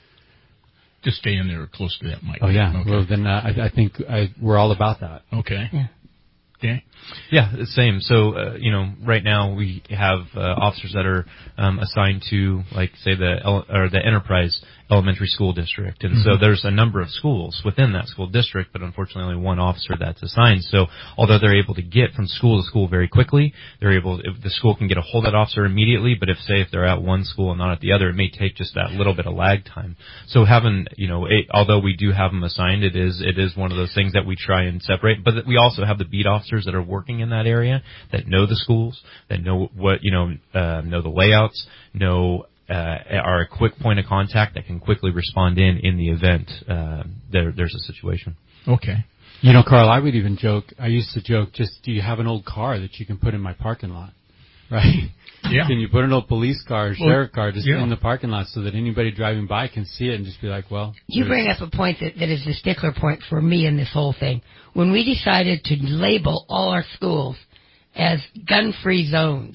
Just stay in there close to that mic. Oh, yeah. Okay. Well, then uh, I, I think I, we're all about that. Okay. Yeah. Okay. Yeah, the same. So, uh, you know, right now we have uh, officers that are um, assigned to, like, say, the ele- or the Enterprise Elementary School District. And mm-hmm. so there's a number of schools within that school district, but unfortunately only one officer that's assigned. So although they're able to get from school to school very quickly, they're able, if the school can get a hold of that officer immediately, but if, say, if they're at one school and not at the other, it may take just that little bit of lag time. So having, you know, it, although we do have them assigned, it is, it is one of those things that we try and separate, but we also have the beat officers that are working in that area, that know the schools, that know what, you know, uh, know the layouts, know uh, are a quick point of contact that can quickly respond in in the event uh, there, there's a situation. Okay. You know, Carl, I would even joke, I used to joke, just do you have an old car that you can put in my parking lot, right? Yeah. Can you put an old police car or sheriff well, car just yeah. in the parking lot so that anybody driving by can see it and just be like, well. You bring up a point that, that is the stickler point for me in this whole thing. When we decided to label all our schools as gun-free zones,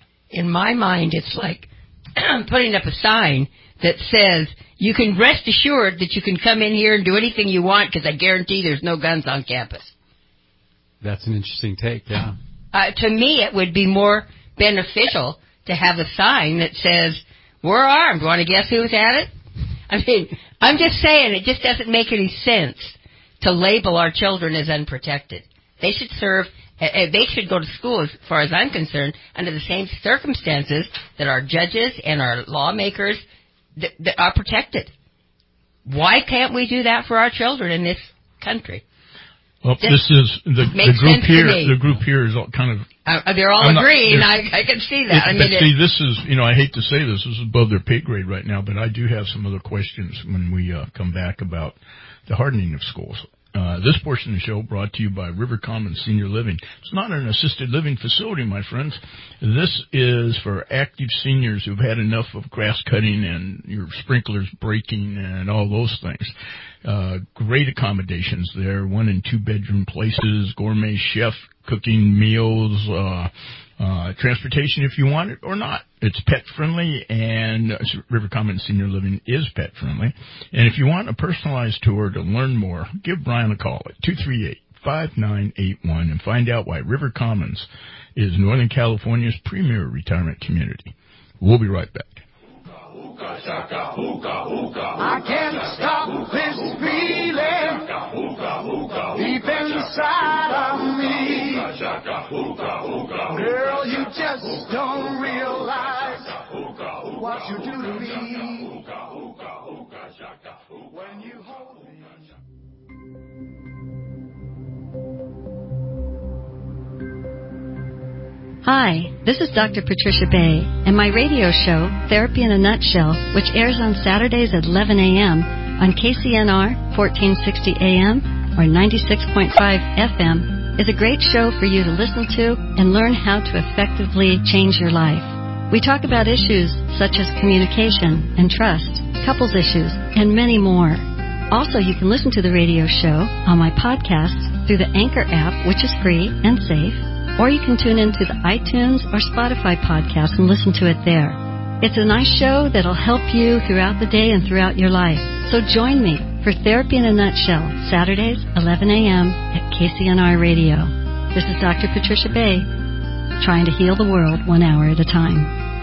in my mind it's like putting up a sign that says, you can rest assured that you can come in here and do anything you want because I guarantee there's no guns on campus. That's an interesting take, yeah. Uh, to me, it would be more beneficial to have a sign that says, we're armed. Want to guess who's at it? I mean, I'm just saying, it just doesn't make any sense to label our children as unprotected. They should serve, uh, they should go to school, as far as I'm concerned, under the same circumstances that our judges and our lawmakers that, that are protected. Why can't we do that for our children in this country? Well, Just this is the, the group here. The group here is all kind of. Uh, they're all I'm agreeing. Not, I, I can see that. It, I mean, but it, see, this is, you know, I hate to say this, this is above their pay grade right now, but I do have some other questions when we uh, come back about the hardening of schools. Uh, this portion of the show brought to you by River Commons Senior Living. It's not an assisted living facility, my friends. This is for active seniors who've had enough of grass cutting and your sprinklers breaking and all those things. Uh, great accommodations there, one and two bedroom places, gourmet chef cooking meals, uh, uh, transportation if you want it or not. It's pet friendly, and uh, River Commons Senior Living is pet friendly. And if you want a personalized tour to learn more, give Brian a call at two three eight, five nine eight one and find out why River Commons is Northern California's premier retirement community. We'll be right back. I can't stop this feeling deep inside of me. Girl, you just don't realize what you do to me when you hold me. Hi, this is Doctor Patricia Bay, and my radio show, Therapy in a Nutshell, which airs on Saturdays at eleven a.m. on K C N R fourteen sixty A M or ninety-six point five F M, is a great show for you to listen to and learn how to effectively change your life. We talk about issues such as communication and trust, couples issues, and many more. Also, you can listen to the radio show on my podcasts through the Anchor app, which is free and safe, or you can tune into the iTunes or Spotify podcast and listen to it there. It's a nice show that'll help you throughout the day and throughout your life. So join me for Therapy in a Nutshell, Saturdays, eleven a.m. at K C N R Radio. This is Doctor Patricia Bay, trying to heal the world one hour at a time.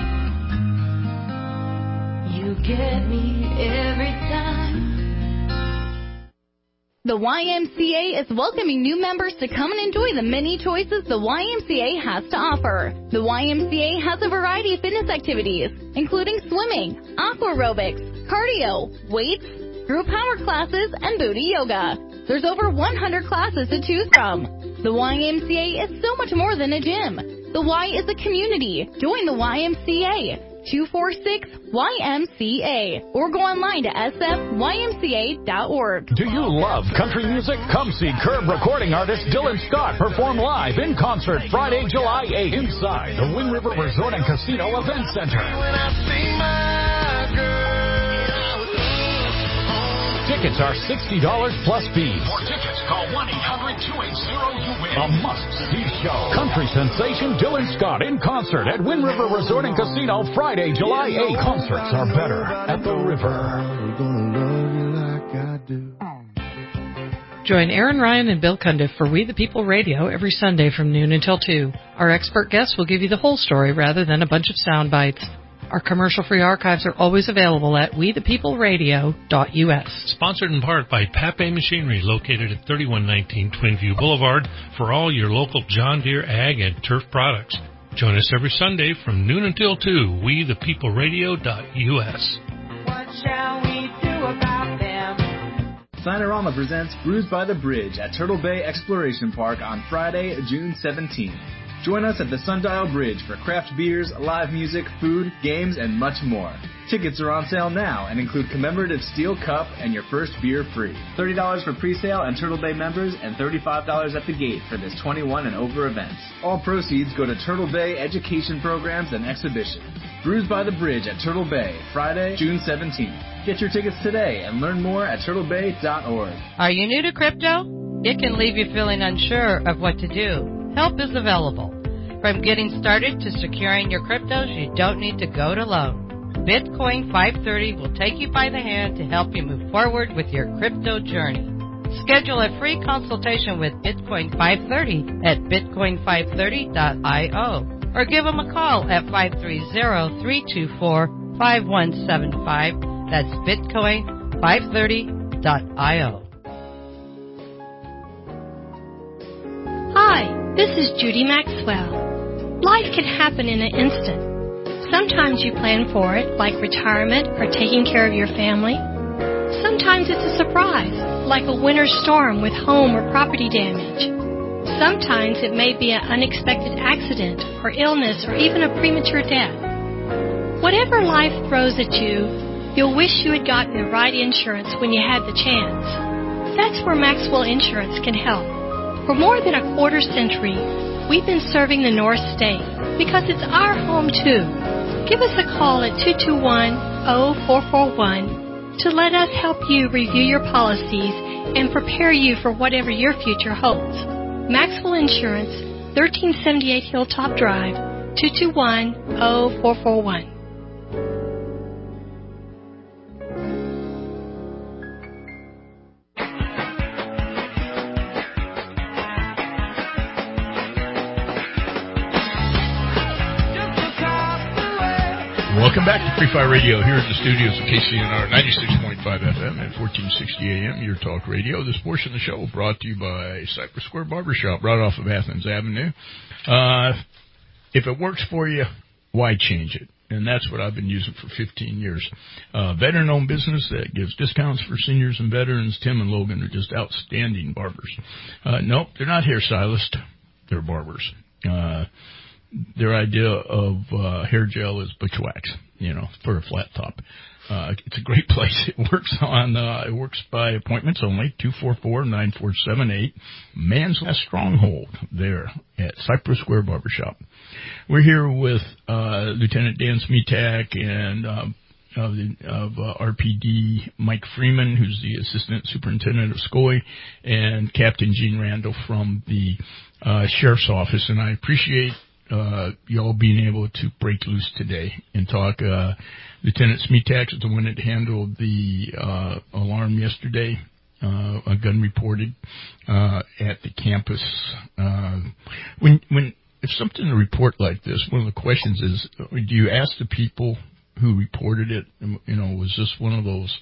You get me every time. The Y M C A is welcoming new members to come and enjoy the many choices the Y M C A has to offer. The Y M C A has a variety of fitness activities, including swimming, aqua aerobics, cardio, weights, group power classes, and booty yoga. There's over one hundred classes to choose from. The Y M C A is so much more than a gym. The Y is a community. Join the Y M C A. two four six Y M C A or go online to s f y m c a dot org. Do you love country music? Come see Curb recording artist Dylan Scott perform live in concert Friday, July eighth inside the Wind River Resort and Casino Event Center. Tickets are sixty dollars plus fees. For tickets, call one eight hundred two eight zero U W I N. A must-see show. Country sensation Dylan Scott in concert at Wind River Resort and Casino Friday, July eighth. Concerts are better at the river. Join Aaron Ryan and Bill Cundiff for We the People Radio every Sunday from noon until two. Our expert guests will give you the whole story rather than a bunch of sound bites. Our commercial-free archives are always available at we the people radio dot u s. Sponsored in part by Pape Machinery, located at thirty-one nineteen Twinview Boulevard, for all your local John Deere ag and turf products. Join us every Sunday from noon until two, we the people radio dot u s. What shall we do about them? Sinorama presents Brews by the Bridge at Turtle Bay Exploration Park on Friday, June seventeenth. Join us at the Sundial Bridge for craft beers, live music, food, games, and much more. Tickets are on sale now and include commemorative steel cup and your first beer free. thirty dollars for pre-sale and Turtle Bay members and thirty-five dollars at the gate for this twenty-one and over event. All proceeds go to Turtle Bay Education Programs and Exhibition. Brews by the Bridge at Turtle Bay, Friday, June seventeenth. Get your tickets today and learn more at turtle bay dot org. Are you new to crypto? It can leave you feeling unsure of what to do. Help is available. From getting started to securing your cryptos, you don't need to go it alone. Bitcoin five thirty will take you by the hand to help you move forward with your crypto journey. Schedule a free consultation with Bitcoin five thirty at bitcoin five thirty dot io or give them a call at five three zero, three two four, five one seven five. That's Bitcoin five thirty dot io. Hi, this is Judy Maxwell. Life can happen in an instant. Sometimes you plan for it, like retirement or taking care of your family. Sometimes it's a surprise, like a winter storm with home or property damage. Sometimes it may be an unexpected accident or illness or even a premature death. Whatever life throws at you, you'll wish you had gotten the right insurance when you had the chance. That's where Maxwell Insurance can help. For more than a quarter century, we've been serving the North State because it's our home too. Give us a call at two two one, zero four four one to let us help you review your policies and prepare you for whatever your future holds. Maxwell Insurance, thirteen seventy-eight Hilltop Drive, two two one, zero four four one. Welcome back to Free Fire Radio here in the studios of K C N R ninety-six point five F M and fourteen sixty A M, your talk radio. This portion of the show brought to you by Cypress Square Barbershop, right off of Athens Avenue. Uh, if it works for you, why change it? And that's what I've been using for fifteen years. Uh, veteran-owned business that gives discounts for seniors and veterans. Tim and Logan are just outstanding barbers. Uh, nope, they're not hairstylists. They're barbers. Uh, Their idea of uh, hair gel is butch wax, you know, for a flat top. Uh, it's a great place. It works on, uh, it works by appointments only, two four four, nine four seven eight. Man's Last Stronghold there at Cypress Square Barbershop. We're here with uh, Lieutenant Dan Smetak and um, of, the, of uh, R P D Mike Freeman, who's the Assistant Superintendent of S C O I, and Captain Gene Randall from the uh, Sheriff's Office. And I appreciate Uh, y'all being able to break loose today and talk. Uh, Lieutenant Smetak is the one that handled the uh, alarm yesterday. Uh, a gun reported uh, at the campus. Uh, when when if something to report like this, one of the questions is, do you ask the people who reported it? You know, was this one of those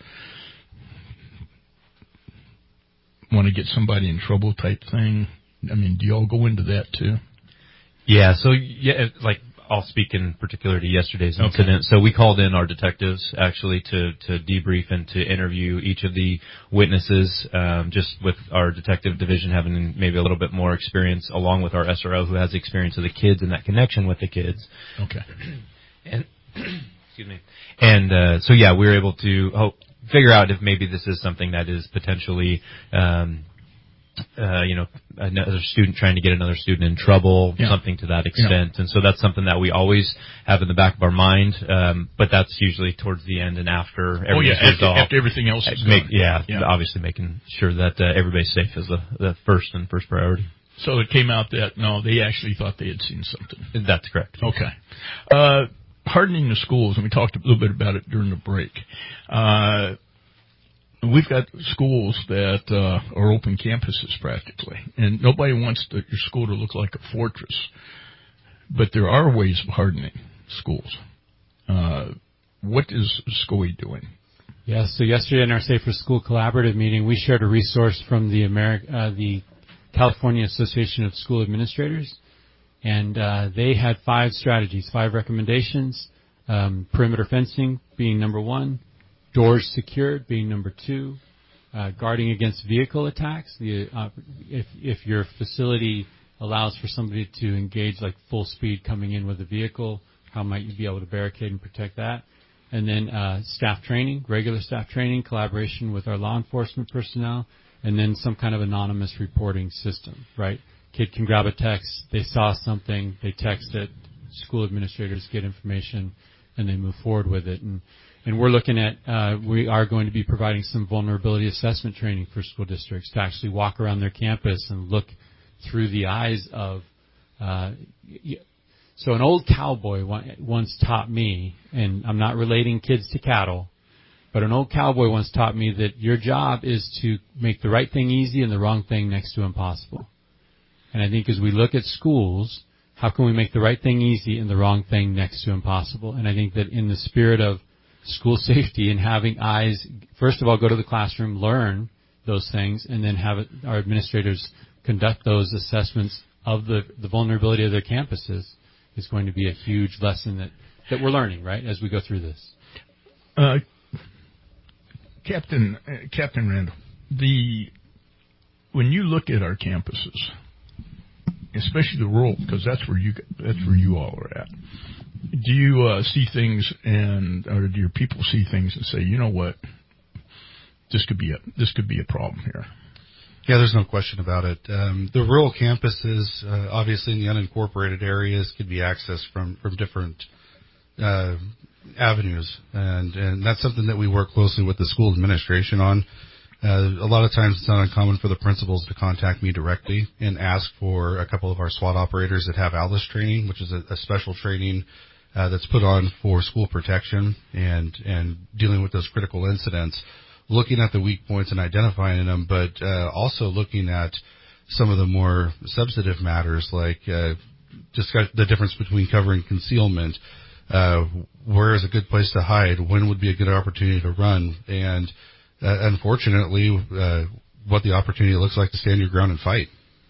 want to get somebody in trouble type thing? I mean, do y'all go into that too? Yeah, so yeah, like I'll speak in particular to yesterday's okay. incident. So we called in our detectives actually to, to debrief and to interview each of the witnesses, um, just with our detective division having maybe a little bit more experience, along with our S R O who has experience of the kids and that connection with the kids. Okay. And excuse me. And uh, so yeah, we were able to hope, figure out if maybe this is something that is potentially. Um, Uh, you know, another student trying to get another student in trouble, yeah. something to that extent. Yeah. And so that's something that we always have in the back of our mind, um, but that's usually towards the end and after everything's oh, yeah, after, resolved. After everything else is make, done. Yeah, yeah, obviously making sure that uh, everybody's safe is the, the first and first priority. So it came out that, no, they actually thought they had seen something. That's correct. Okay. Uh, hardening the schools, and we talked a little bit about it during the break. Uh, We've got schools that uh, are open campuses practically, and nobody wants the, your school to look like a fortress. But there are ways of hardening schools. Uh, what is S C O I doing? Yes, so yesterday in our Safer School Collaborative meeting, we shared a resource from the Ameri- uh, the California Association of School Administrators, and uh, they had five strategies, five recommendations, um, perimeter fencing being number one, doors secured being number two, uh, guarding against vehicle attacks. The, uh, if, if your facility allows for somebody to engage like full speed coming in with a vehicle, how might you be able to barricade and protect that? And then uh, staff training, regular staff training, collaboration with our law enforcement personnel, and then some kind of anonymous reporting system, right? Kid can grab a text, they saw something, they text it, school administrators get information, and they move forward with it. And And we're looking at, uh, we are going to be providing some vulnerability assessment training for school districts to actually walk around their campus and look through the eyes of, uh, so an old cowboy once taught me, and I'm not relating kids to cattle, but an old cowboy once taught me that your job is to make the right thing easy and the wrong thing next to impossible. And I think as we look at schools, how can we make the right thing easy and the wrong thing next to impossible? And I think that in the spirit of school safety and having eyes, first of all, go to the classroom, learn those things, and then have it, our administrators conduct those assessments of the, the vulnerability of their campuses is going to be a huge lesson that, that we're learning, right, as we go through this. Uh, Captain uh, Captain Randall, the when you look at our campuses, especially the rural, because that's where you that's where you all are at. Do you uh, see things, and or do your people see things and say, you know what, this could be a this could be a problem here? Yeah, there's no question about it. Um, the rural campuses, uh, obviously in the unincorporated areas, could be accessed from from different uh, avenues, and and that's something that we work closely with the school administration on. Uh, a lot of times it's not uncommon for the principals to contact me directly and ask for a couple of our SWAT operators that have ALIS training, which is a, a special training uh, that's put on for school protection and, and dealing with those critical incidents, looking at the weak points and identifying them, but uh, also looking at some of the more substantive matters like uh, discuss the difference between cover and concealment, uh, where is a good place to hide, when would be a good opportunity to run, and Uh, unfortunately, uh, what the opportunity looks like to stand your ground and fight.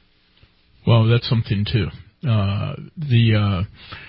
Well, that's something too. Uh, the uh,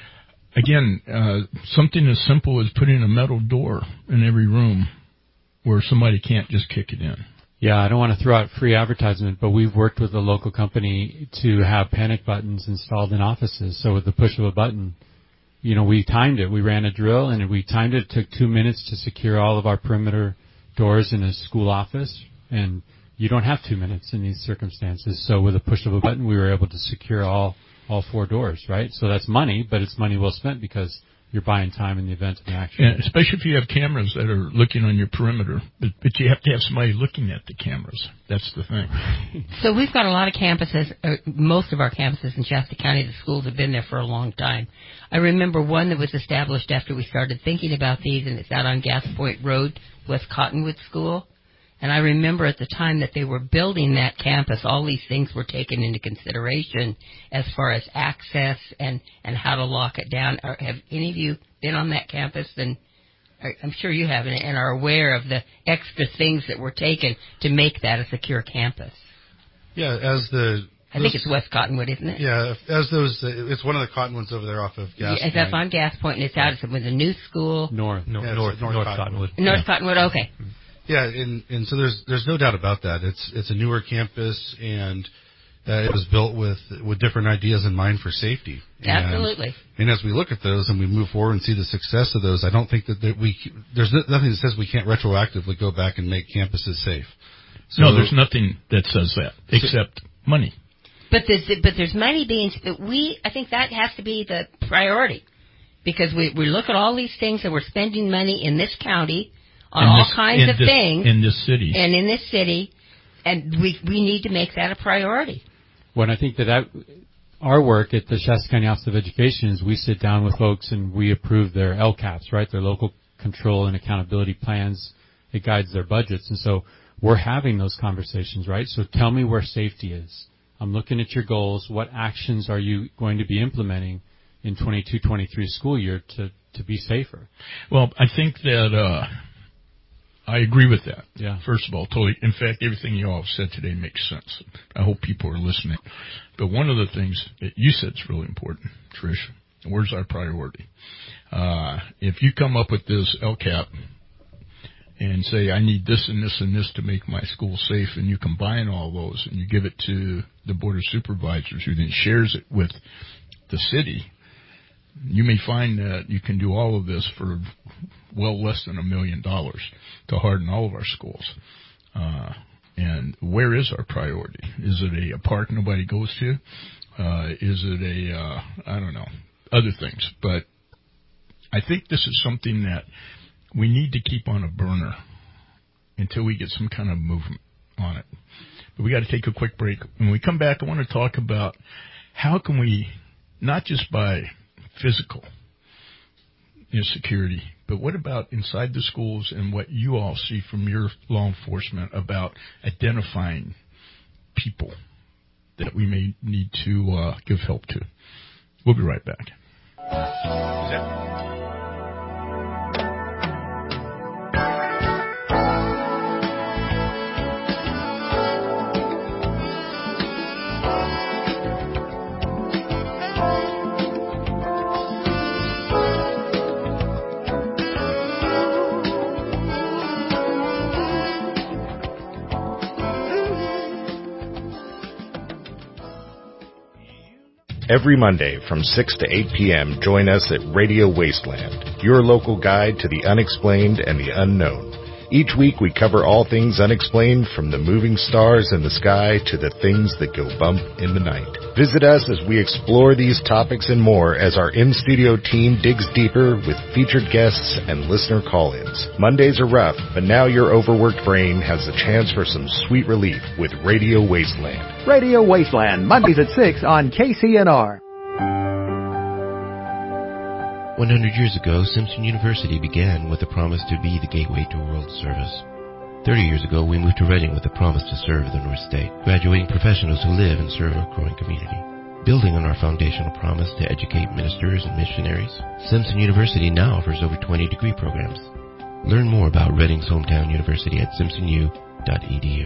again, uh, something as simple as putting a metal door in every room where somebody can't just kick it in. Yeah, I don't want to throw out free advertisement, but we've worked with a local company to have panic buttons installed in offices. So with the push of a button, you know, we timed it. We ran a drill, and we timed it. It took two minutes to secure all of our perimeter doors in a school office, and you don't have two minutes in these circumstances. So with a push of a button, we were able to secure all all four doors, right? So that's money, but it's money well spent because you're buying time in the event of an accident. And especially if you have cameras that are looking on your perimeter, but, but you have to have somebody looking at the cameras. That's the thing. So we've got a lot of campuses, uh, most of our campuses in Shasta County, the schools have been there for a long time. I remember one that was established after we started thinking about these, and it's out on Gas Point Road, West Cottonwood School. And I remember at the time that they were building that campus, all these things were taken into consideration as far as access and, and how to lock it down. Are, have any of you been on that campus? And are, I'm sure you have, and are aware of the extra things that were taken to make that a secure campus. Yeah, as the... I think it's West Cottonwood, isn't it? Yeah, as those, uh, it's one of the Cottonwoods over there off of Gas yeah, Point. That's on Gas Point, and it's out of with a new school. North, no, yeah, north, north, north Cottonwood. Cottonwood. North yeah. Cottonwood, okay. Yeah, and, and so there's there's no doubt about that. It's it's a newer campus, and uh, it was built with with different ideas in mind for safety. And, Absolutely. And as we look at those and we move forward and see the success of those, I don't think that, that we there's nothing that says we can't retroactively go back and make campuses safe. So, no, there's nothing that says that except so, money. But there's but there's money being we I think that has to be the priority, because we we look at all these things and we're spending money in this county on in all this, kinds of this, things in this city and in this city, and we we need to make that a priority. Well, I think that, that our work at the Shasta County Office of Education is we sit down with folks and we approve their L CAPs, right? Their local control and accountability plans. It guides their budgets, and so we're having those conversations, right? So tell me where safety is. I'm looking at your goals. What actions are you going to be implementing in twenty-two twenty-three school year to, to be safer? Well, I think that uh, I agree with that. Yeah. First of all, totally. In fact, everything you all have said today makes sense. I hope people are listening. But one of the things that you said is really important, Trish. Where's our priority? Uh, if you come up with this L CAP and say, I need this and this and this to make my school safe, and you combine all those and you give it to the Board of Supervisors, who then shares it with the city, you may find that you can do all of this for well less than a million dollars to harden all of our schools. Uh, and where is our priority? Is it a, a park nobody goes to? Uh, is it a, uh, I don't know, other things. But I think this is something that we need to keep on a burner until we get some kind of movement on it. But we got to take a quick break. When we come back, I want to talk about how can we, not just by physical you know, security, but what about inside the schools and what you all see from your law enforcement about identifying people that we may need to uh, give help to. We'll be right back. Every Monday from six to eight p.m., join us at Radio Wasteland, your local guide to the unexplained and the unknown. Each week we cover all things unexplained, from the moving stars in the sky to the things that go bump in the night. Visit us as we explore these topics and more as our in-studio team digs deeper with featured guests and listener call-ins. Mondays are rough, but now your overworked brain has the chance for some sweet relief with Radio Wasteland. Radio Wasteland, Mondays at six on K C N R. one hundred years ago, Simpson University began with a promise to be the gateway to world service. thirty years ago, we moved to Reading with a promise to serve the North State, graduating professionals who live and serve our growing community. Building on our foundational promise to educate ministers and missionaries, Simpson University now offers over twenty degree programs. Learn more about Reading's hometown university at simpson u dot e d u.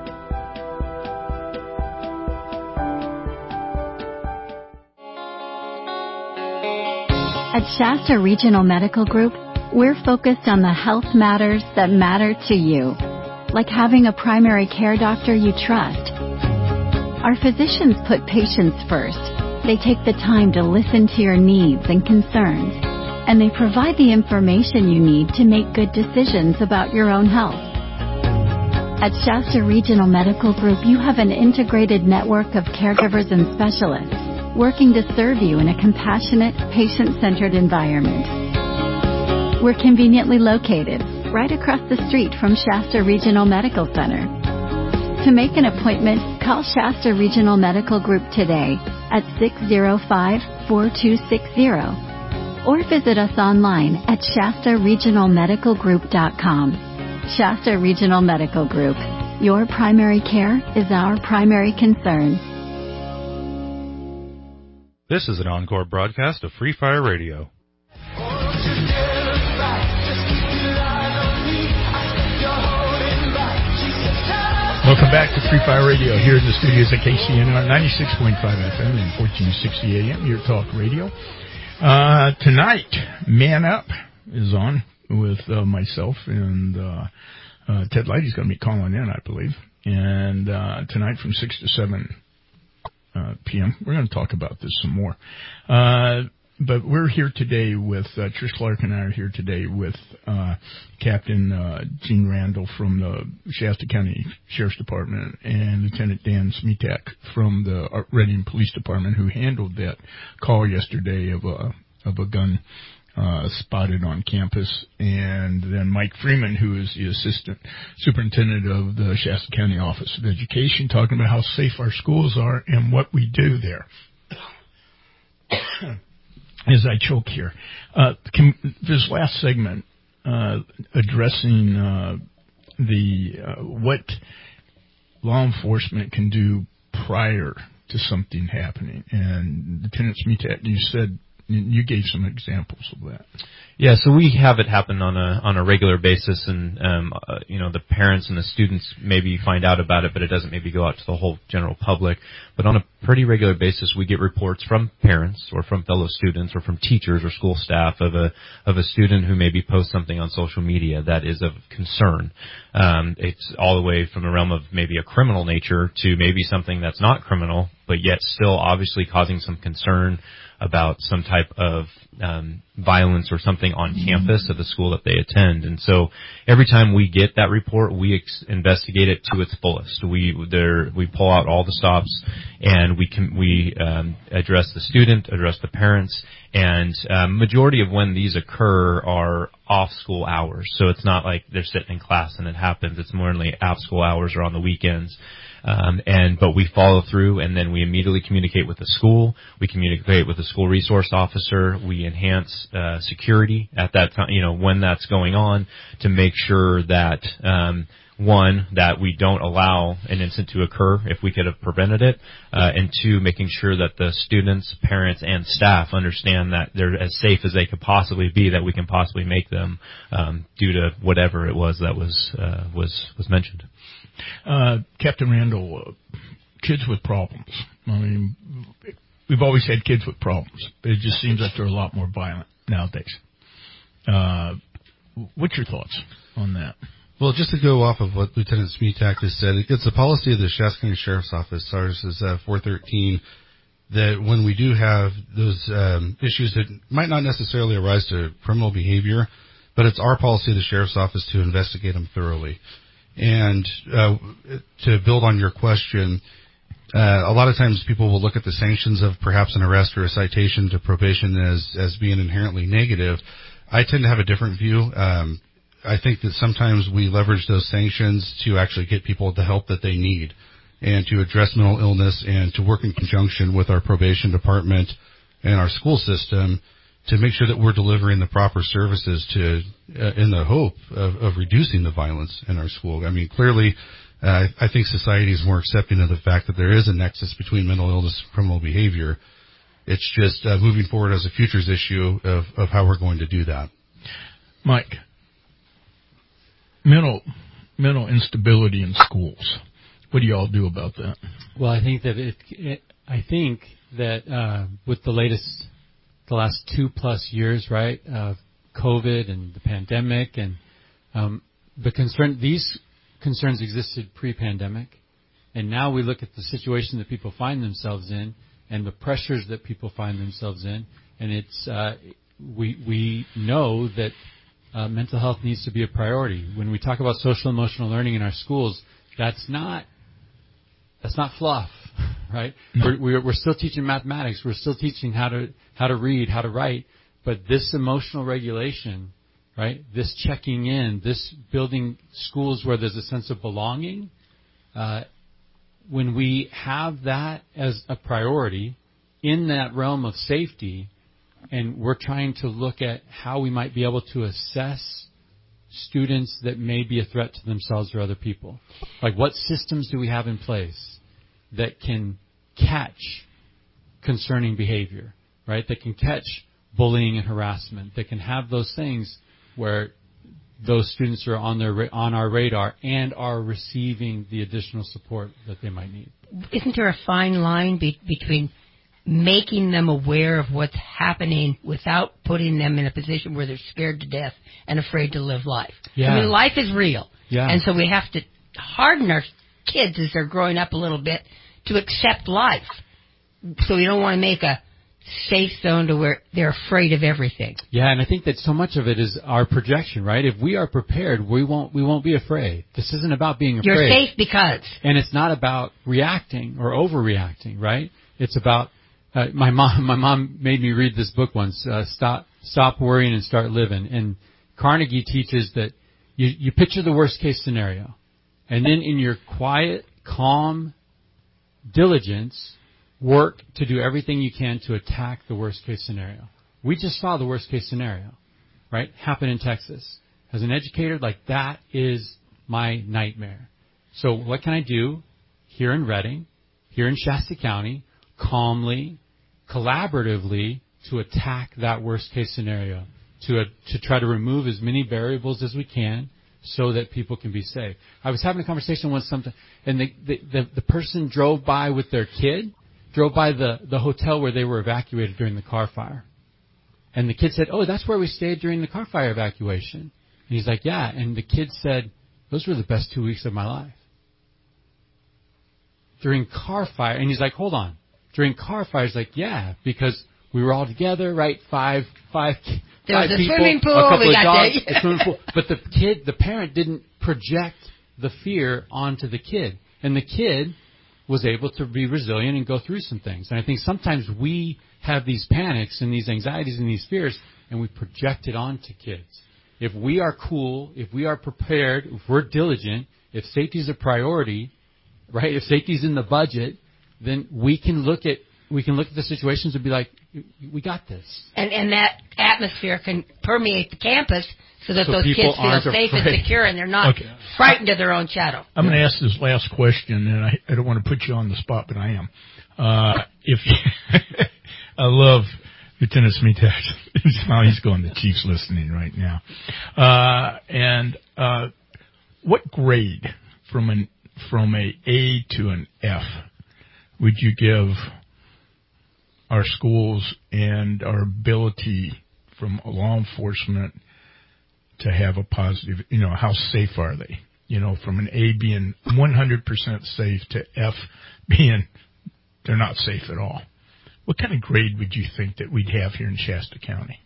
At Shasta Regional Medical Group, we're focused on the health matters that matter to you, like having a primary care doctor you trust. Our physicians put patients first. They take the time to listen to your needs and concerns, and they provide the information you need to make good decisions about your own health. At Shasta Regional Medical Group, you have an integrated network of caregivers and specialists working to serve you in a compassionate, patient-centered environment. We're conveniently located right across the street from Shasta Regional Medical Center. To make an appointment, call Shasta Regional Medical Group today at six oh five, four two six zero or visit us online at shasta regional medical group dot com. Shasta Regional Medical Group. Your primary care is our primary concern. This is an encore broadcast of Free Fire Radio. Welcome back to Free Fire Radio here in the studios at K C N R ninety-six point five F M and fourteen sixty A M, your talk radio. Uh, tonight, Man Up is on with uh, myself and uh, uh, Ted Lighty's going to be calling in, I believe. And uh, tonight from six to seven Uh, P M. We're going to talk about this some more. Uh, but we're here today with, uh, Trish Clark and I are here today with uh, Captain uh, Gene Randall from the Shasta County Sheriff's Department and Lieutenant Dan Smetak from the Reading Police Department, who handled that call yesterday of a, of a gun Uh, spotted on campus, and then Mike Freeman, who is the Assistant Superintendent of the Shasta County Office of Education, talking about how safe our schools are and what we do there. As I choke here, uh, can, this last segment uh, addressing uh, the uh, what law enforcement can do prior to something happening, and Lieutenant Smetak, you said. You gave some examples of that. Yeah, so we have it happen on a on a regular basis, and um, uh, you know, the parents and the students maybe find out about it, but it doesn't maybe go out to the whole general public. But on a pretty regular basis, we get reports from parents or from fellow students or from teachers or school staff of a of a student who maybe posts something on social media that is of concern. Um, it's all the way from the realm of maybe a criminal nature to maybe something that's not criminal, but yet still obviously causing some concern about some type of um, violence or something on campus of the school that they attend. And so every time we get that report, we ex- investigate it to its fullest. We there we pull out all the stops, and we can we um, address the student, address the parents, and um, majority of when these occur are off school hours. So it's not like they're sitting in class and it happens. It's more only off school hours or on the weekends. Um, and but we follow through, and then we immediately communicate with the school. We communicate with the school resource officer. We enhance uh, security at that time, you know, when that's going on, to make sure that um, one, that we don't allow an incident to occur if we could have prevented it, uh, and two, making sure that the students, parents, and staff understand that they're as safe as they could possibly be, that we can possibly make them um, due to whatever it was that was uh, was was mentioned. Uh, Captain Randall, uh, kids with problems. I mean, we've always had kids with problems, but it just seems like they're a lot more violent nowadays. Uh, what's your thoughts on that? Well, just to go off of what Lieutenant Smetak just said, it's a policy of the Shasta County Sheriff's Office. Ours is uh, four thirteen. that when we do have those um, issues that might not necessarily arise to criminal behavior, but it's our policy of the sheriff's office to investigate them thoroughly. And uh, to build on your question, uh, a lot of times people will look at the sanctions of perhaps an arrest or a citation to probation as, as being inherently negative. I tend to have a different view. Um, I think that sometimes we leverage those sanctions to actually get people the help that they need and to address mental illness and to work in conjunction with our probation department and our school system to make sure that we're delivering the proper services to, uh, in the hope of, of reducing the violence in our school. I mean, clearly, uh, I think society is more accepting of the fact that there is a nexus between mental illness and criminal behavior. It's just uh, moving forward as a futures issue of, of how we're going to do that. Mike, mental mental instability in schools. What do you all do about that? Well, I think that it. it I think that uh, with the latest, the last two plus years, right, of COVID and the pandemic, and um, the concern, these concerns existed pre-pandemic, and now we look at the situation that people find themselves in and the pressures that people find themselves in, and it's uh, we we know that uh, mental health needs to be a priority. When we talk about social emotional learning in our schools, that's not that's not fluff, right? No. We're, we're we're still teaching mathematics. We're still teaching how to how to read, how to write. But this emotional regulation, right? This checking in, this building schools where there's a sense of belonging. Uh, when we have that as a priority in that realm of safety, and we're trying to look at how we might be able to assess students that may be a threat to themselves or other people. Like, what systems do we have in place that can catch concerning behavior, right? That can catch bullying and harassment, that can have those things where those students are on their on our radar and are receiving the additional support that they might need. Isn't there a fine line be- between making them aware of what's happening without putting them in a position where they're scared to death and afraid to live life? Yeah. I mean, life is real. Yeah. And so we have to harden our kids as they're growing up a little bit to accept life. So we don't want to make a safe zone to where they're afraid of everything. Yeah, and I think that so much of it is our projection, right? If we are prepared, we won't we won't be afraid. This isn't about being afraid. You're safe because. And it's not about reacting or overreacting, right? It's about uh, my mom. My mom made me read this book once. Uh, stop stop worrying and start living. And Carnegie teaches that you you picture the worst case scenario, and then in your quiet, calm diligence, work to do everything you can to attack the worst case scenario. We just saw the worst case scenario, right, happen in Texas. As an educator, like, that is my nightmare. So what can I do here in Redding, here in Shasta County, calmly, collaboratively, to attack that worst case scenario, to uh, to try to remove as many variables as we can so that people can be safe. I was having a conversation with something, and the the, the, the person drove by with their kid, drove by the, the hotel where they were evacuated during the car fire. And the kid said, oh, that's where we stayed during the car fire evacuation. And he's like, yeah. And the kid said, those were the best two weeks of my life. During car fire. And he's like, hold on. During car fire, he's like, yeah, because we were all together, right? Five, five, there five was a people, swimming pool, a couple we of got dogs, there. a swimming pool. But the kid, the parent didn't project the fear onto the kid. And the kid was able to be resilient and go through some things. And I think sometimes we have these panics and these anxieties and these fears, and we project it onto kids. If we are cool, if we are prepared, if we're diligent, if safety is a priority, right, if safety is in the budget, then we can look at we can look at the situations and be like, we got this. And and that atmosphere can permeate the campus so that So those people kids feel aren't safe afraid. and secure, and they're not Okay. frightened of their own shadow. I'm going to ask this last question, and I, I don't want to put you on the spot, but I am. Uh, if you, I love Lieutenant Smetak. Now he's going, the chief's listening right now. Uh, and uh, what grade from an from a A to an F would you give our schools and our ability from law enforcement to have a positive, you know, how safe are they? You know, from an A being one hundred percent safe to F being they're not safe at all. what kind of grade would you think that we'd have here in Shasta County?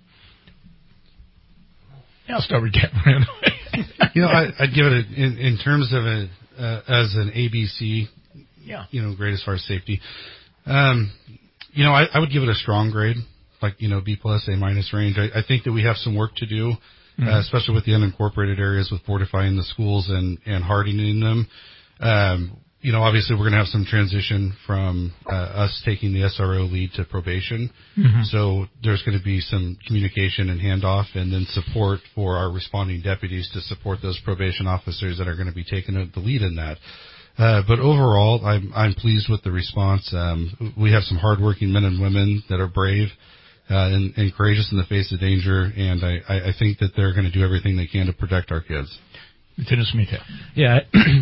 Yeah, I'll start with Kevin. You know, I, I'd give it a, in, in terms of a uh, as an A B C. Yeah. You know, grade as far as safety. Um, you know, I, I would give it a strong grade, like you know, B plus, A minus range. I, I think that we have some work to do, mm-hmm. uh, especially with the unincorporated areas, with fortifying the schools and and hardening them. Um, You know, obviously we're going to have some transition from uh, us taking the S R O lead to probation. Mm-hmm. So there's going to be some communication and handoff and then support for our responding deputies to support those probation officers that are going to be taking the lead in that. Uh, but overall, I'm, I'm pleased with the response. Um, we have some hardworking men and women that are brave uh, and, and courageous in the face of danger, and I, I think that they're going to do everything they can to protect our kids. Lieutenant Smith. Yeah.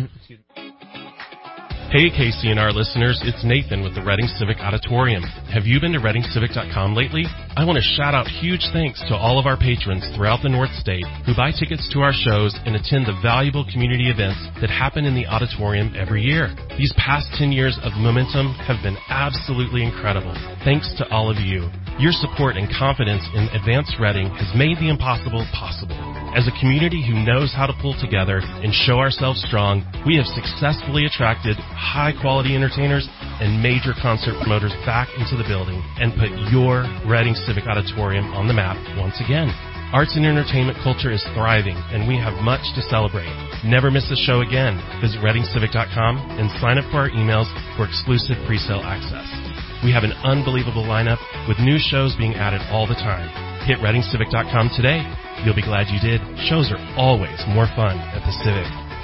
Hey, K C N R listeners, it's Nathan with the Reading Civic Auditorium. Have you been to reading civic dot com lately? I want to shout out huge thanks to all of our patrons throughout the North State who buy tickets to our shows and attend the valuable community events that happen in the auditorium every year. These past ten years of momentum have been absolutely incredible. Thanks to all of you. Your support and confidence in Advanced Reading has made the impossible possible. As a community who knows how to pull together and show ourselves strong, we have successfully attracted high-quality entertainers and major concert promoters back into the building and put your Reading Civic Auditorium on the map once again. Arts and entertainment culture is thriving, and we have much to celebrate. Never miss a show again. Visit reading civic dot com and sign up for our emails for exclusive pre-sale access. We have an unbelievable lineup with new shows being added all the time. Hit reading civic dot com today. You'll be glad you did. Shows are always more fun at the Civic.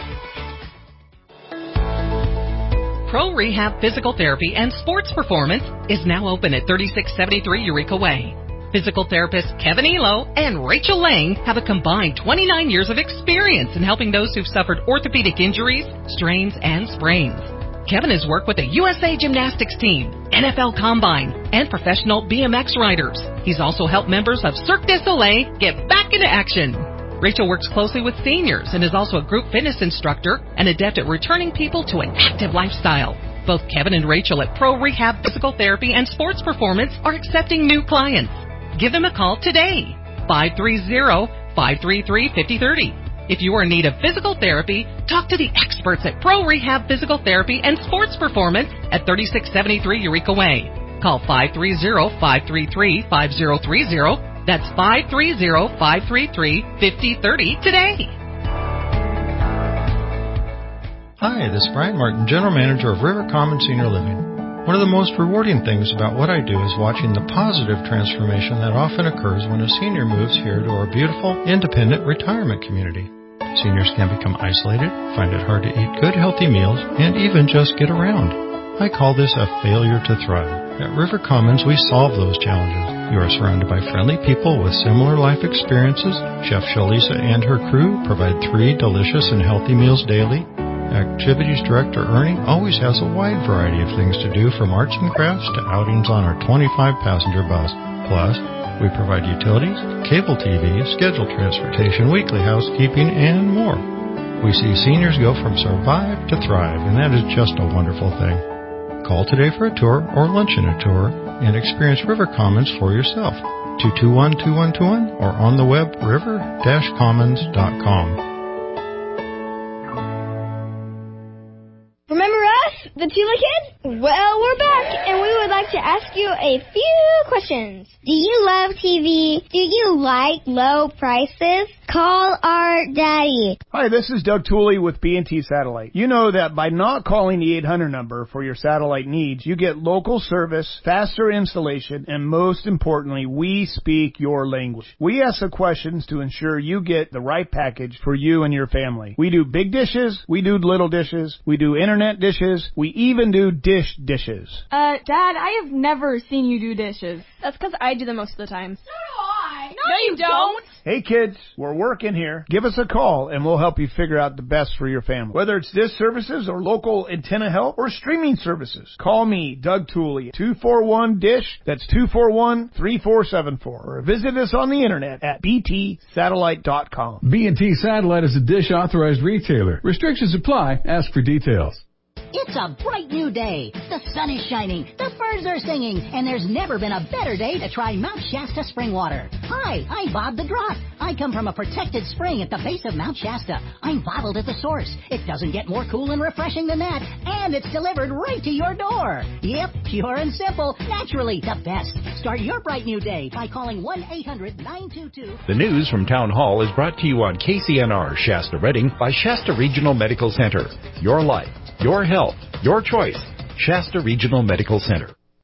Pro Rehab Physical Therapy and Sports Performance is now open at thirty-six seventy-three Eureka Way. Physical therapists Kevin Elo and Rachel Lang have a combined twenty-nine years of experience in helping those who've suffered orthopedic injuries, strains, and sprains. Kevin has worked with the U S A Gymnastics team, N F L Combine, and professional B M X riders. He's also helped members of Cirque du Soleil get back into action. Rachel works closely with seniors and is also a group fitness instructor and adept at returning people to an active lifestyle. Both Kevin and Rachel at Pro Rehab Physical Therapy and Sports Performance are accepting new clients. Give them a call today, five three zero, five three three, five zero three zero. If you are in need of physical therapy, talk to the experts at Pro Rehab Physical Therapy and Sports Performance at thirty-six seventy-three Eureka Way. Call five three zero, five three three, five zero three zero. That's five three zero, five three three, five zero three zero today. Hi, this is Brian Martin, General Manager of River Common Senior Living. One of the most rewarding things about what I do is watching the positive transformation that often occurs when a senior moves here to our beautiful, independent retirement community. Seniors can become isolated, find it hard to eat good, healthy meals, and even just get around. I call this a failure to thrive. At River Commons, we solve those challenges. You are surrounded by friendly people with similar life experiences. Chef Shalisa and her crew provide three delicious and healthy meals daily. Activities Director Ernie always has a wide variety of things to do, from arts and crafts to outings on our twenty-five passenger bus. Plus, we provide utilities, cable T V, scheduled transportation, weekly housekeeping, and more. We see seniors go from survive to thrive, and that is just a wonderful thing. Call today for a tour or lunch in a tour and experience River Commons for yourself. two two one, two one two one or on the web river dash commons dot com. Remember us, the Tula Kids? Well, we're back, and we would like to ask you a few questions. Do you love T V? Do you like low prices? Call our daddy. Hi, this is Doug Tooley with B and T Satellite. You know that by not calling the eight hundred number for your satellite needs, you get local service, faster installation, and most importantly, we speak your language. We ask the questions to ensure you get the right package for you and your family. We do big dishes, we do little dishes, we do internet dishes, we even do dish dishes. Uh, Dad, I have never seen you do dishes. That's because I do them most of the time. So do I. No, no you don't. Hey kids, we're working here. Give us a call and we'll help you figure out the best for your family. Whether it's dish services or local antenna help or streaming services, call me, Doug Tooley, two four one dish. That's two four one, three four seven four. Or visit us on the internet at b t satellite dot com. B and T Satellite is a Dish authorized retailer. Restrictions apply. Ask for details. It's a bright new day. The sun is shining, the birds are singing, and there's never been a better day to try Mount Shasta spring water. Hi, I'm Bob the Drop. I come from a protected spring at the base of Mount Shasta. I'm bottled at the source. It doesn't get more cool and refreshing than that, and it's delivered right to your door. Yep, pure and simple, naturally the best. Start your bright new day by calling one eight hundred nine two two. The news from Town Hall is brought to you on K C N R Shasta Redding by Shasta Regional Medical Center. Your life, your health, your choice. Shasta Regional Medical Center.